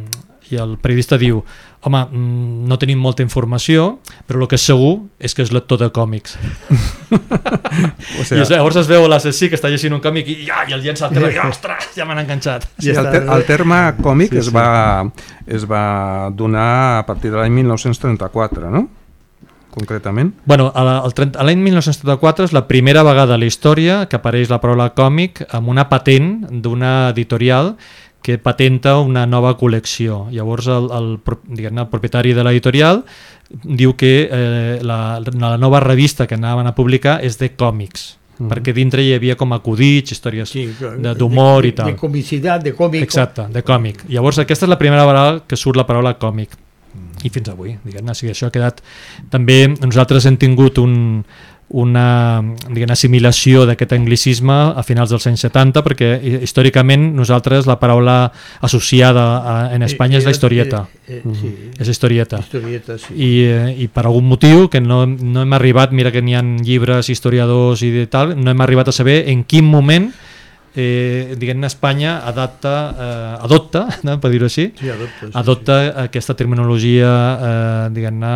S5: i el periodista diu, home, mm, no tenim molta informació, però el que és segur és que és lector de còmics.
S1: O
S5: I llavors es veu l'assassí que està llegint un còmic i, ja, i el llença al terra i ostres, ja m'han enganxat.
S1: Sí, el, ter el terme còmic sí, es, va, es va donar a partir de l'any mil nou-cents trenta-quatre, no? Concretament.
S5: Bueno, a la- al trenta a l'any mil nou-cents trenta-quatre és la primera vegada a la història que apareix la paraula còmic amb una patent d'una editorial que patenta una nova col·lecció. Llavors el, el, pro- diguem-ne, el propietari de l'editorial diu que eh, la, la nova revista que anaven a publicar és de còmics,
S1: Mhm.
S5: perquè dintre hi havia com acudits, històries
S2: Sí,
S5: de- d'humor
S2: de,
S5: i tal.
S2: De comicitat, de còmic.
S5: Exacte, de còmic. Llavors aquesta és la primera vegada que surt la paraula còmic. I fins avui, diguem-ne, o sigui, això ha quedat... També nosaltres hem tingut un, una diguem, assimilació d'aquest anglicisme a finals dels anys setanta, perquè històricament nosaltres la paraula associada a, en Espanya és la historieta.
S2: Eh, eh, sí.
S5: És historieta.
S2: Historieta, sí.
S5: I, eh, I per algun motiu que no, no hem arribat, mira que n'hi ha llibres, historiadors i de tal, no hem arribat a saber en quin moment eh, diguem-ne Espanya adapta, eh, adopta, no, per dir-ho així,
S2: Sí, adopta, sí,
S5: adopta aquesta terminologia eh, diguem-ne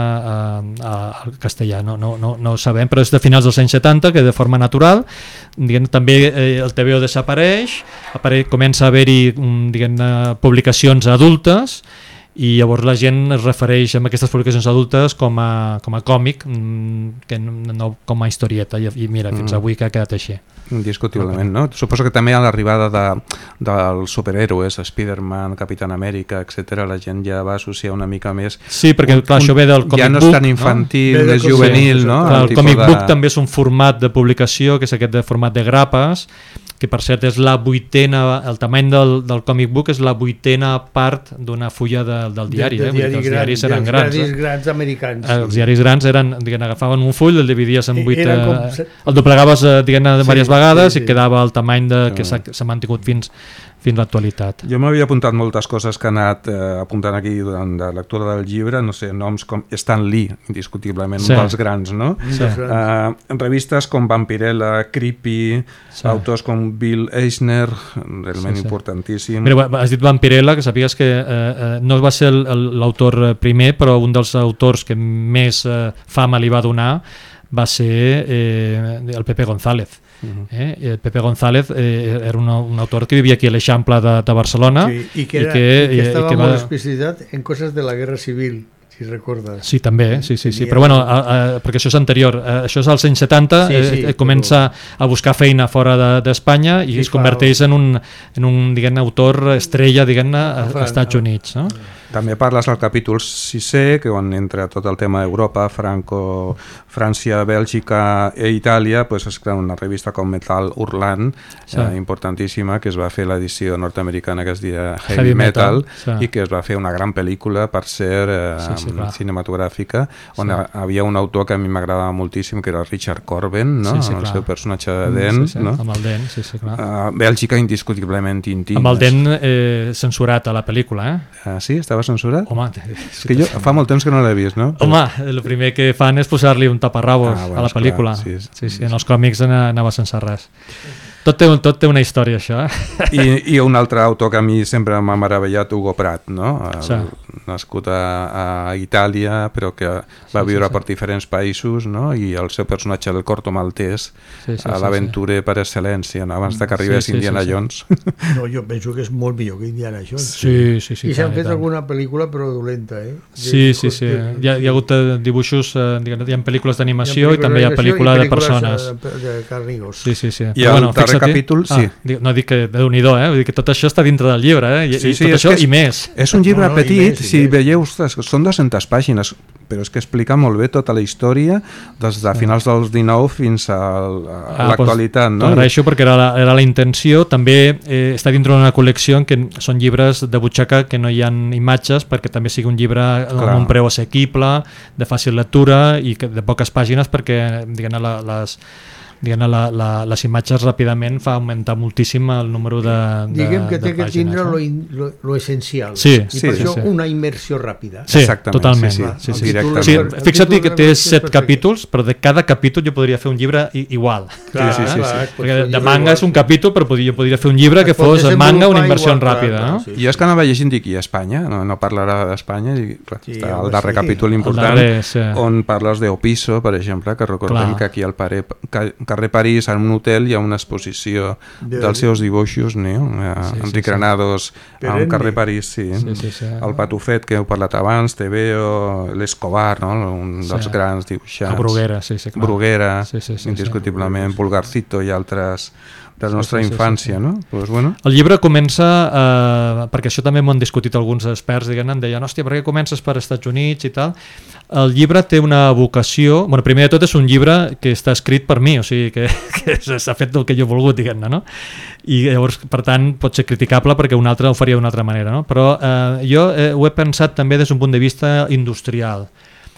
S5: al castellà, no, no, no, no ho sabem, però és de finals dels anys setanta que de forma natural, diguem, també eh, el T V O desapareix, apare, comença a haver-hi diguem-ne publicacions adultes i llavors la gent es refereix a aquestes publicacions adultes com a, com a còmic, que no, no com a historieta, i, i mira, fins avui que ha quedat així.
S1: Indiscutiblement, no? Suposo que també a l'arribada de, dels superhéroes, Spider-Man, Capitán Amèrica, etcètera, la gent ja va associar una mica més...
S5: Sí, perquè
S1: un,
S5: clar, això ve del comic book.
S1: Ja no és tan infantil, no? Més juvenil, sí, no?
S5: Clar, el, el comic
S1: de...
S5: book també és un format de publicació, que és aquest de format de grapes, que per cert és la vuitena, el tamany del, del comic book és la vuitena part d'una fulla de, del diari,
S2: de, de
S5: eh?
S2: diari
S5: els
S2: gran,
S5: diaris eren
S2: dels
S5: grans.
S2: diaris
S5: eh?
S2: grans americans.
S5: Eh, els diaris grans eren, diguem, agafaven un full, el dividies en vuit...
S2: Eren com...
S5: Eh, el doblegaves eh, diguem, de
S2: Sí,
S5: diverses vegades
S2: sí, sí.
S5: i quedava el tamany de, que
S1: Sí.
S5: s'ha s'ha mantingut fins, fins l'actualitat.
S1: Jo m'havia apuntat moltes coses que he anat eh, apuntant aquí durant la lectura del llibre, no sé, noms com Stan Lee, indiscutiblement,
S5: Sí.
S1: un dels grans, no?
S2: Sí.
S1: Uh, revistes com Vampirella, Creepy,
S5: Sí.
S1: autors com Bill Eisner, realment
S5: Sí, sí.
S1: importantíssim.
S5: Mira, has dit Vampirella, que sapies que eh, eh, no va ser el- el- l'autor primer, però un dels autors que més eh, fama li va donar va ser eh, el Pepe González.
S1: Uh-huh.
S5: Eh? El Pepe González eh, era un, un autor que vivia aquí a l'Eixample de, de Barcelona
S2: Sí, i que, era,
S5: i que,
S2: i que
S5: i
S2: estava
S5: que
S2: molt
S5: va...
S2: especialitzat en coses de la Guerra Civil, si recordes.
S5: Sí, també, sí, sí, sí.
S2: Tenia-
S5: Però bueno, a, a, perquè això és anterior, a, això és als anys setanta,
S2: Sí, sí,
S5: eh, comença a buscar feina fora de- d'Espanya de, i
S2: Sí,
S5: es converteix en un, en un diguem-ne, autor estrella, diguem-ne, a,
S2: Fran-
S5: als Estats Units, no?
S1: També parles al capítol sisè, que on entra tot el tema d'Europa, Franco, França, Bèlgica e Itàlia, pues es crea una revista com Metal Hurlant,
S5: Sí.
S1: eh, importantíssima, que es va fer l'edició nord-americana que es deia Heavy,
S5: Heavy
S1: Metal,
S5: Metal, sí.
S1: i que es va fer una gran pel·lícula, per ser eh,
S5: Sí, sí, clar.
S1: cinematogràfica, on
S5: Sí.
S1: hi havia un autor que a mi m'agradava moltíssim, que era Richard Corben, no?
S5: Sí, sí,
S1: el
S5: clar.
S1: seu personatge de dent,
S5: sí, sí,
S1: no?
S5: amb el dent, sí, sí, clar.
S1: Uh, Bèlgica indiscutiblement Tintín.
S5: Amb el dent eh, censurat a la pel·lícula, eh?
S1: Uh, sí? Estava censurat?
S5: Home,
S1: És que jo fa molt temps que no l'he vist, no?
S5: Home, el primer que fan és posar-li un taparrabos
S1: Ah, bueno,
S5: a la
S1: esclar,
S5: pel·lícula.
S1: sí,
S5: Sí,
S1: sí,
S5: sí, sí, en els còmics ana- anava sense res. Tot té, un- tot té una història, això, eh?
S1: I, I un altre autor que a mi sempre m'ha meravellat, Hugo Pratt, no? El,
S5: Sí.
S1: nascut a, a Itàlia, però que va viure
S5: sí.
S1: per diferents països, no? I el seu personatge del Corto Maltès,
S5: Sí, sí,
S1: a
S5: sí,
S1: l'aventurer per excel·lència, no? Abans de que arribés
S5: Sí, sí,
S1: Indiana
S5: sí, sí.
S1: Jones.
S2: No, jo penso que és molt millor que Indiana Jones.
S5: Sí, sí, sí.
S2: I s'han
S5: tant,
S2: fet
S5: tant.
S2: alguna pel·lícula però dolenta, eh?
S5: Sí, sí, sí. Hi ha, hi ha hagut eh, dibuixos, eh, diguem, hi ha pel·lícules d'animació i també hi ha pel·lícula de persones.
S2: De carnívors.
S5: Sí, sí, sí.
S1: I
S5: Però,
S1: el
S5: bueno,
S1: darrer
S5: fixa't-hi-
S1: capítol,
S5: ah,
S1: sí.
S5: dic- no dic que déu-n'hi-do, eh? Vull dir que tot això està dintre del llibre, eh? I,
S1: Sí,
S5: i
S1: sí,
S5: tot
S1: és
S5: això
S1: que és-
S5: i més.
S1: És un llibre
S2: No, no, i
S1: petit,
S2: més, i
S1: si
S2: més.
S1: veieu, ostres, són dues-centes pàgines, però és que explica molt bé tota la història des de finals dels dinou fins a, a
S5: Ah,
S1: l'actualitat,
S5: doncs,
S1: no?
S5: T'agraeixo perquè era la, era la intenció. També eh, està dintre d'una col·lecció en què són llibres de butxaca que no hi ha imatges, perquè també sigui un llibre
S1: Clar.
S5: amb un preu assequible, de fàcil lectura i que de poques pàgines, perquè diguem-ne la, les diguem-ne la, la, les imatges ràpidament fa augmentar moltíssim el número de, de
S2: Diguem que té
S5: de
S2: que
S5: pàgines,
S2: tindre
S5: no?
S2: lo, in, lo, lo essencial.
S5: Sí,
S2: I
S1: sí,
S2: per
S1: sí,
S2: això
S5: sí.
S2: una immersió ràpida.
S5: Sí,
S1: Exactament,
S5: totalment.
S1: sí,
S5: Sí,
S1: sí,
S5: sí,
S1: directament.
S5: sí.
S2: El
S5: Fixa't
S2: títol
S5: que
S2: de
S5: té
S2: la
S5: set
S2: perfecte.
S5: capítols, però de cada capítol jo podria fer un llibre i, igual.
S2: Clar,
S1: Sí, sí, sí,
S2: clar,
S1: sí.
S2: es pot
S5: Perquè
S2: fer un
S5: de
S2: llibre
S5: manga
S2: igual,
S5: és un
S2: sí.
S5: capítol, però podria, podria fer un llibre que
S2: Es pot
S5: fos en manga una
S2: desenvolupar
S5: inversió
S2: igual, clar,
S5: ràpida.
S2: clar,
S5: no?
S2: sí.
S1: Jo és que anava llegint dic, i Espanya? No, no parlarà d'Espanya? I, clar,
S2: Sí,
S1: està
S2: home,
S1: el darrer
S2: sí.
S1: capítol
S5: El
S1: important,
S5: darrer, sí.
S1: on parles d'Opiso, per exemple, que recordem
S5: Clar.
S1: que aquí al pare, ca- carrer París, en un hotel, hi ha una exposició
S2: De-
S1: dels seus dibuixos, no? Eh,
S5: Sí, sí,
S1: Enric
S5: sí.
S1: Granados,
S2: Perenne.
S1: al carrer París, sí.
S5: Sí, sí, sí.
S1: El Patufet, que heu parlat abans, T V O, l'Escobar, no? Un dels
S5: Sí.
S1: grans dibuixants.
S5: A Bruguera, sí, sí, clar.
S1: Bruguera,
S5: Sí, sí, sí,
S1: indiscutiblement, Pulgarcito i altres de la
S5: Sí,
S1: nostra
S5: sí, sí,
S1: infància,
S5: sí, sí.
S1: no? Pues bueno,
S5: El llibre comença, eh, perquè això també m'ho han discutit alguns experts, diguem, em deien, hòstia, per què comences per Estats Units i tal? El llibre té una vocació, bueno, primer de tot és un llibre que està escrit per mi, o sigui, que, que s'ha fet del que jo he volgut, diguem-ne, no? I llavors, per tant, pot ser criticable perquè un altre ho faria d'una altra manera, no? Però eh, jo eh, ho he pensat també des d'un punt de vista industrial.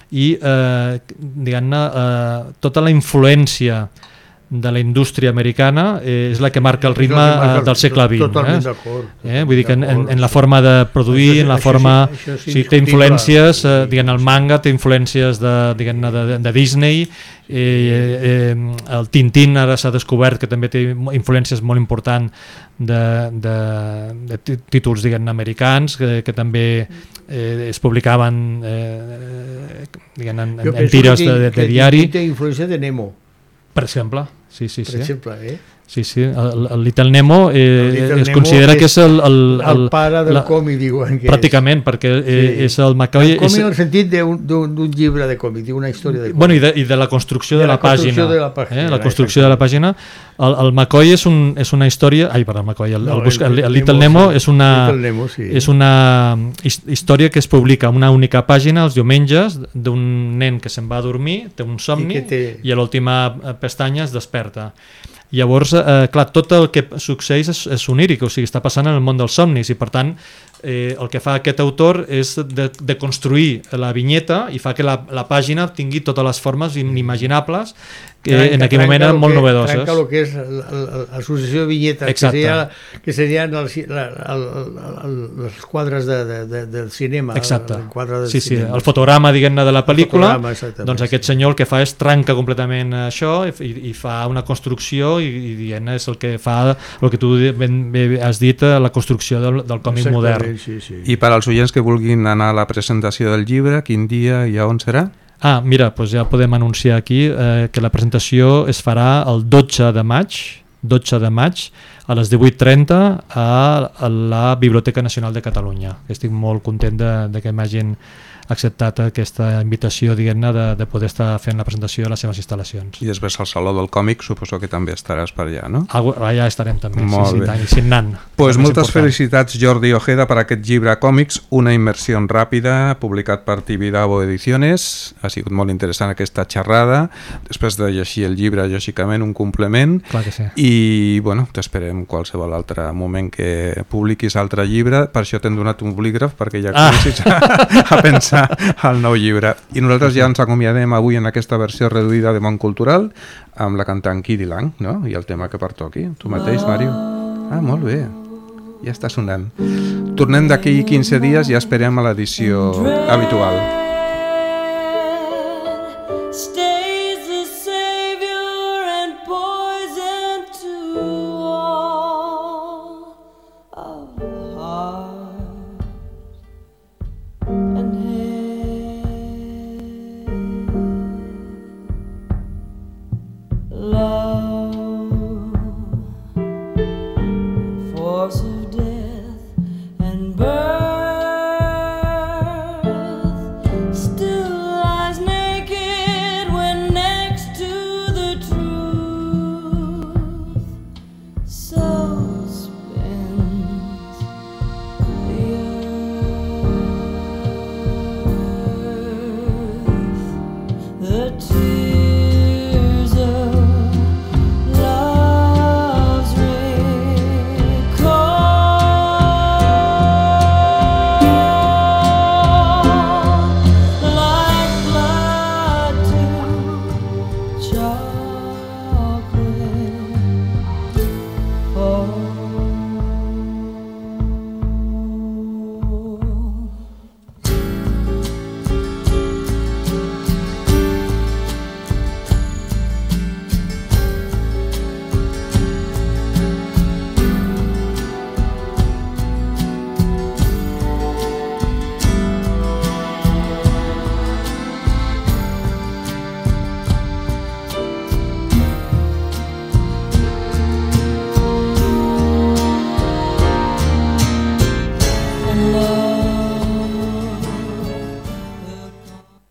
S5: i eh, diguem-ne eh, tota la influència de la indústria americana eh, és la que marca el ritme eh, del segle vint.
S2: Totalment
S5: eh?
S2: d'acord.
S5: Eh? Vull dir que en, en, en la forma de produir, en la
S2: Això-
S5: forma...
S2: això és
S5: O sigui, té
S2: indiscutible.
S5: influències, eh, diguem, el manga té influències de, diguem, de, de Disney, eh, eh, el Tintín ara s'ha descobert que també té influències molt importants de, de, de tí- títols, diguem, americans, que, que també eh, es publicaven eh, diguem, en,
S2: Jo
S5: en, en
S2: penso
S5: tires
S2: que
S5: de, de,
S2: que
S5: de diari,
S2: Té influència de Nemo,
S5: per exemple. Sí, sí,
S2: per
S5: sí.
S2: exemple, eh?
S5: Sí, sí. El, el Little Nemo eh,
S2: El Little
S5: es
S2: Nemo
S5: considera que
S2: és
S5: és el... el,
S2: El pare del
S5: la-
S2: còmic, diuen que
S5: pràcticament, perquè eh,
S2: Sí.
S5: és el McCoy...
S2: és. El còmic
S5: és,
S2: en el sentit d'un d'un- d'un llibre de còmic, d'una història de còmic.
S5: bueno, i de, i de la construcció de,
S2: De la
S5: la, pàgina,
S2: construcció de la pàgina,
S5: eh? la construcció de la pàgina. El, el McCoy és, un, és una història... Ai, perdó, el McCoy, el,
S2: No,
S5: el, busca, el, el Little
S2: Nemo,
S5: Nemo
S2: sí.
S5: és una,
S2: Little Nemo, sí.
S5: és una his- història que es publica en una única pàgina els diumenges d'un nen que se'n va a dormir, té un somni,
S2: I que té-
S5: i a l'última eh, pestanya es desperta. Llavors, eh, clar, tot el que succeeix és, és oníric, o sigui, està passant en el món dels somnis, i per tant eh, el que fa aquest autor és de, de construir la vinyeta i fa que la, la pàgina tingui totes les formes inimaginables que
S2: Trenca-
S5: en aquell moment
S2: trenca
S5: eren
S2: lo
S5: molt
S2: que-
S5: novedoses.
S2: Trenca el que és l'associació de vinyetes, que,
S5: Exacte.
S2: seria, que serien els, la, el, el, el, els quadres de, de, de, del cinema.
S5: Exacte.
S2: El quadre del
S5: Sí, sí,
S2: cinema.
S5: el fotograma, diguem-ne, de la pel·lícula,
S2: fotograma, exactament,
S5: doncs aquest
S2: sí.
S5: senyor el que fa és trenca completament això i, i, i fa una construcció i, i diguem-ne, és el que fa el que tu ben, bé has dit, eh, la construcció del, del còmic modern.
S2: Exactament, sí, sí.
S1: I per als oients que vulguin anar a la presentació del llibre, quin dia i a on serà?
S5: Ah, mira, doncs ja podem anunciar aquí eh, que la presentació es farà el dotze de maig, dotze de maig a les divuit trenta a, a la Biblioteca Nacional de Catalunya. Estic molt content de, de que m'hagin acceptat aquesta invitació, diguem-ne, de, de poder estar fent la presentació de les seves instal·lacions.
S1: I després al Saló del Còmic suposo que també estaràs per allà, no?
S5: Ah, allà estarem també,
S1: Molt
S5: sí, sí,
S1: bé.
S5: tant, i signant.
S1: Pues
S5: També és
S1: moltes
S5: important.
S1: felicitats Jordi Ojeda per aquest llibre còmics, Una immersió ràpida, publicat per Tibidabo Ediciones. Ha sigut molt interessant aquesta xerrada. Després de llegir el llibre, lògicament, un complement.
S5: Clar que sí.
S1: I, bueno, t'esperem qualsevol altre moment que publiquis altre llibre. Per això t'hem donat un bolígraf, perquè ja
S5: Ah.
S1: comencis a, a pensar al nou llibre. I nosaltres ja ens acomiadem avui en aquesta versió reduïda de Món Cultural amb la cantant Kiddy Lang, no? I el tema que pertoqui. Tu mateix, Mario? Ah, molt bé. Ja està sonant. Tornem d'aquí quinze dies i esperem a l'edició habitual.
S3: Stays the savior and poison to all of heart and head. Love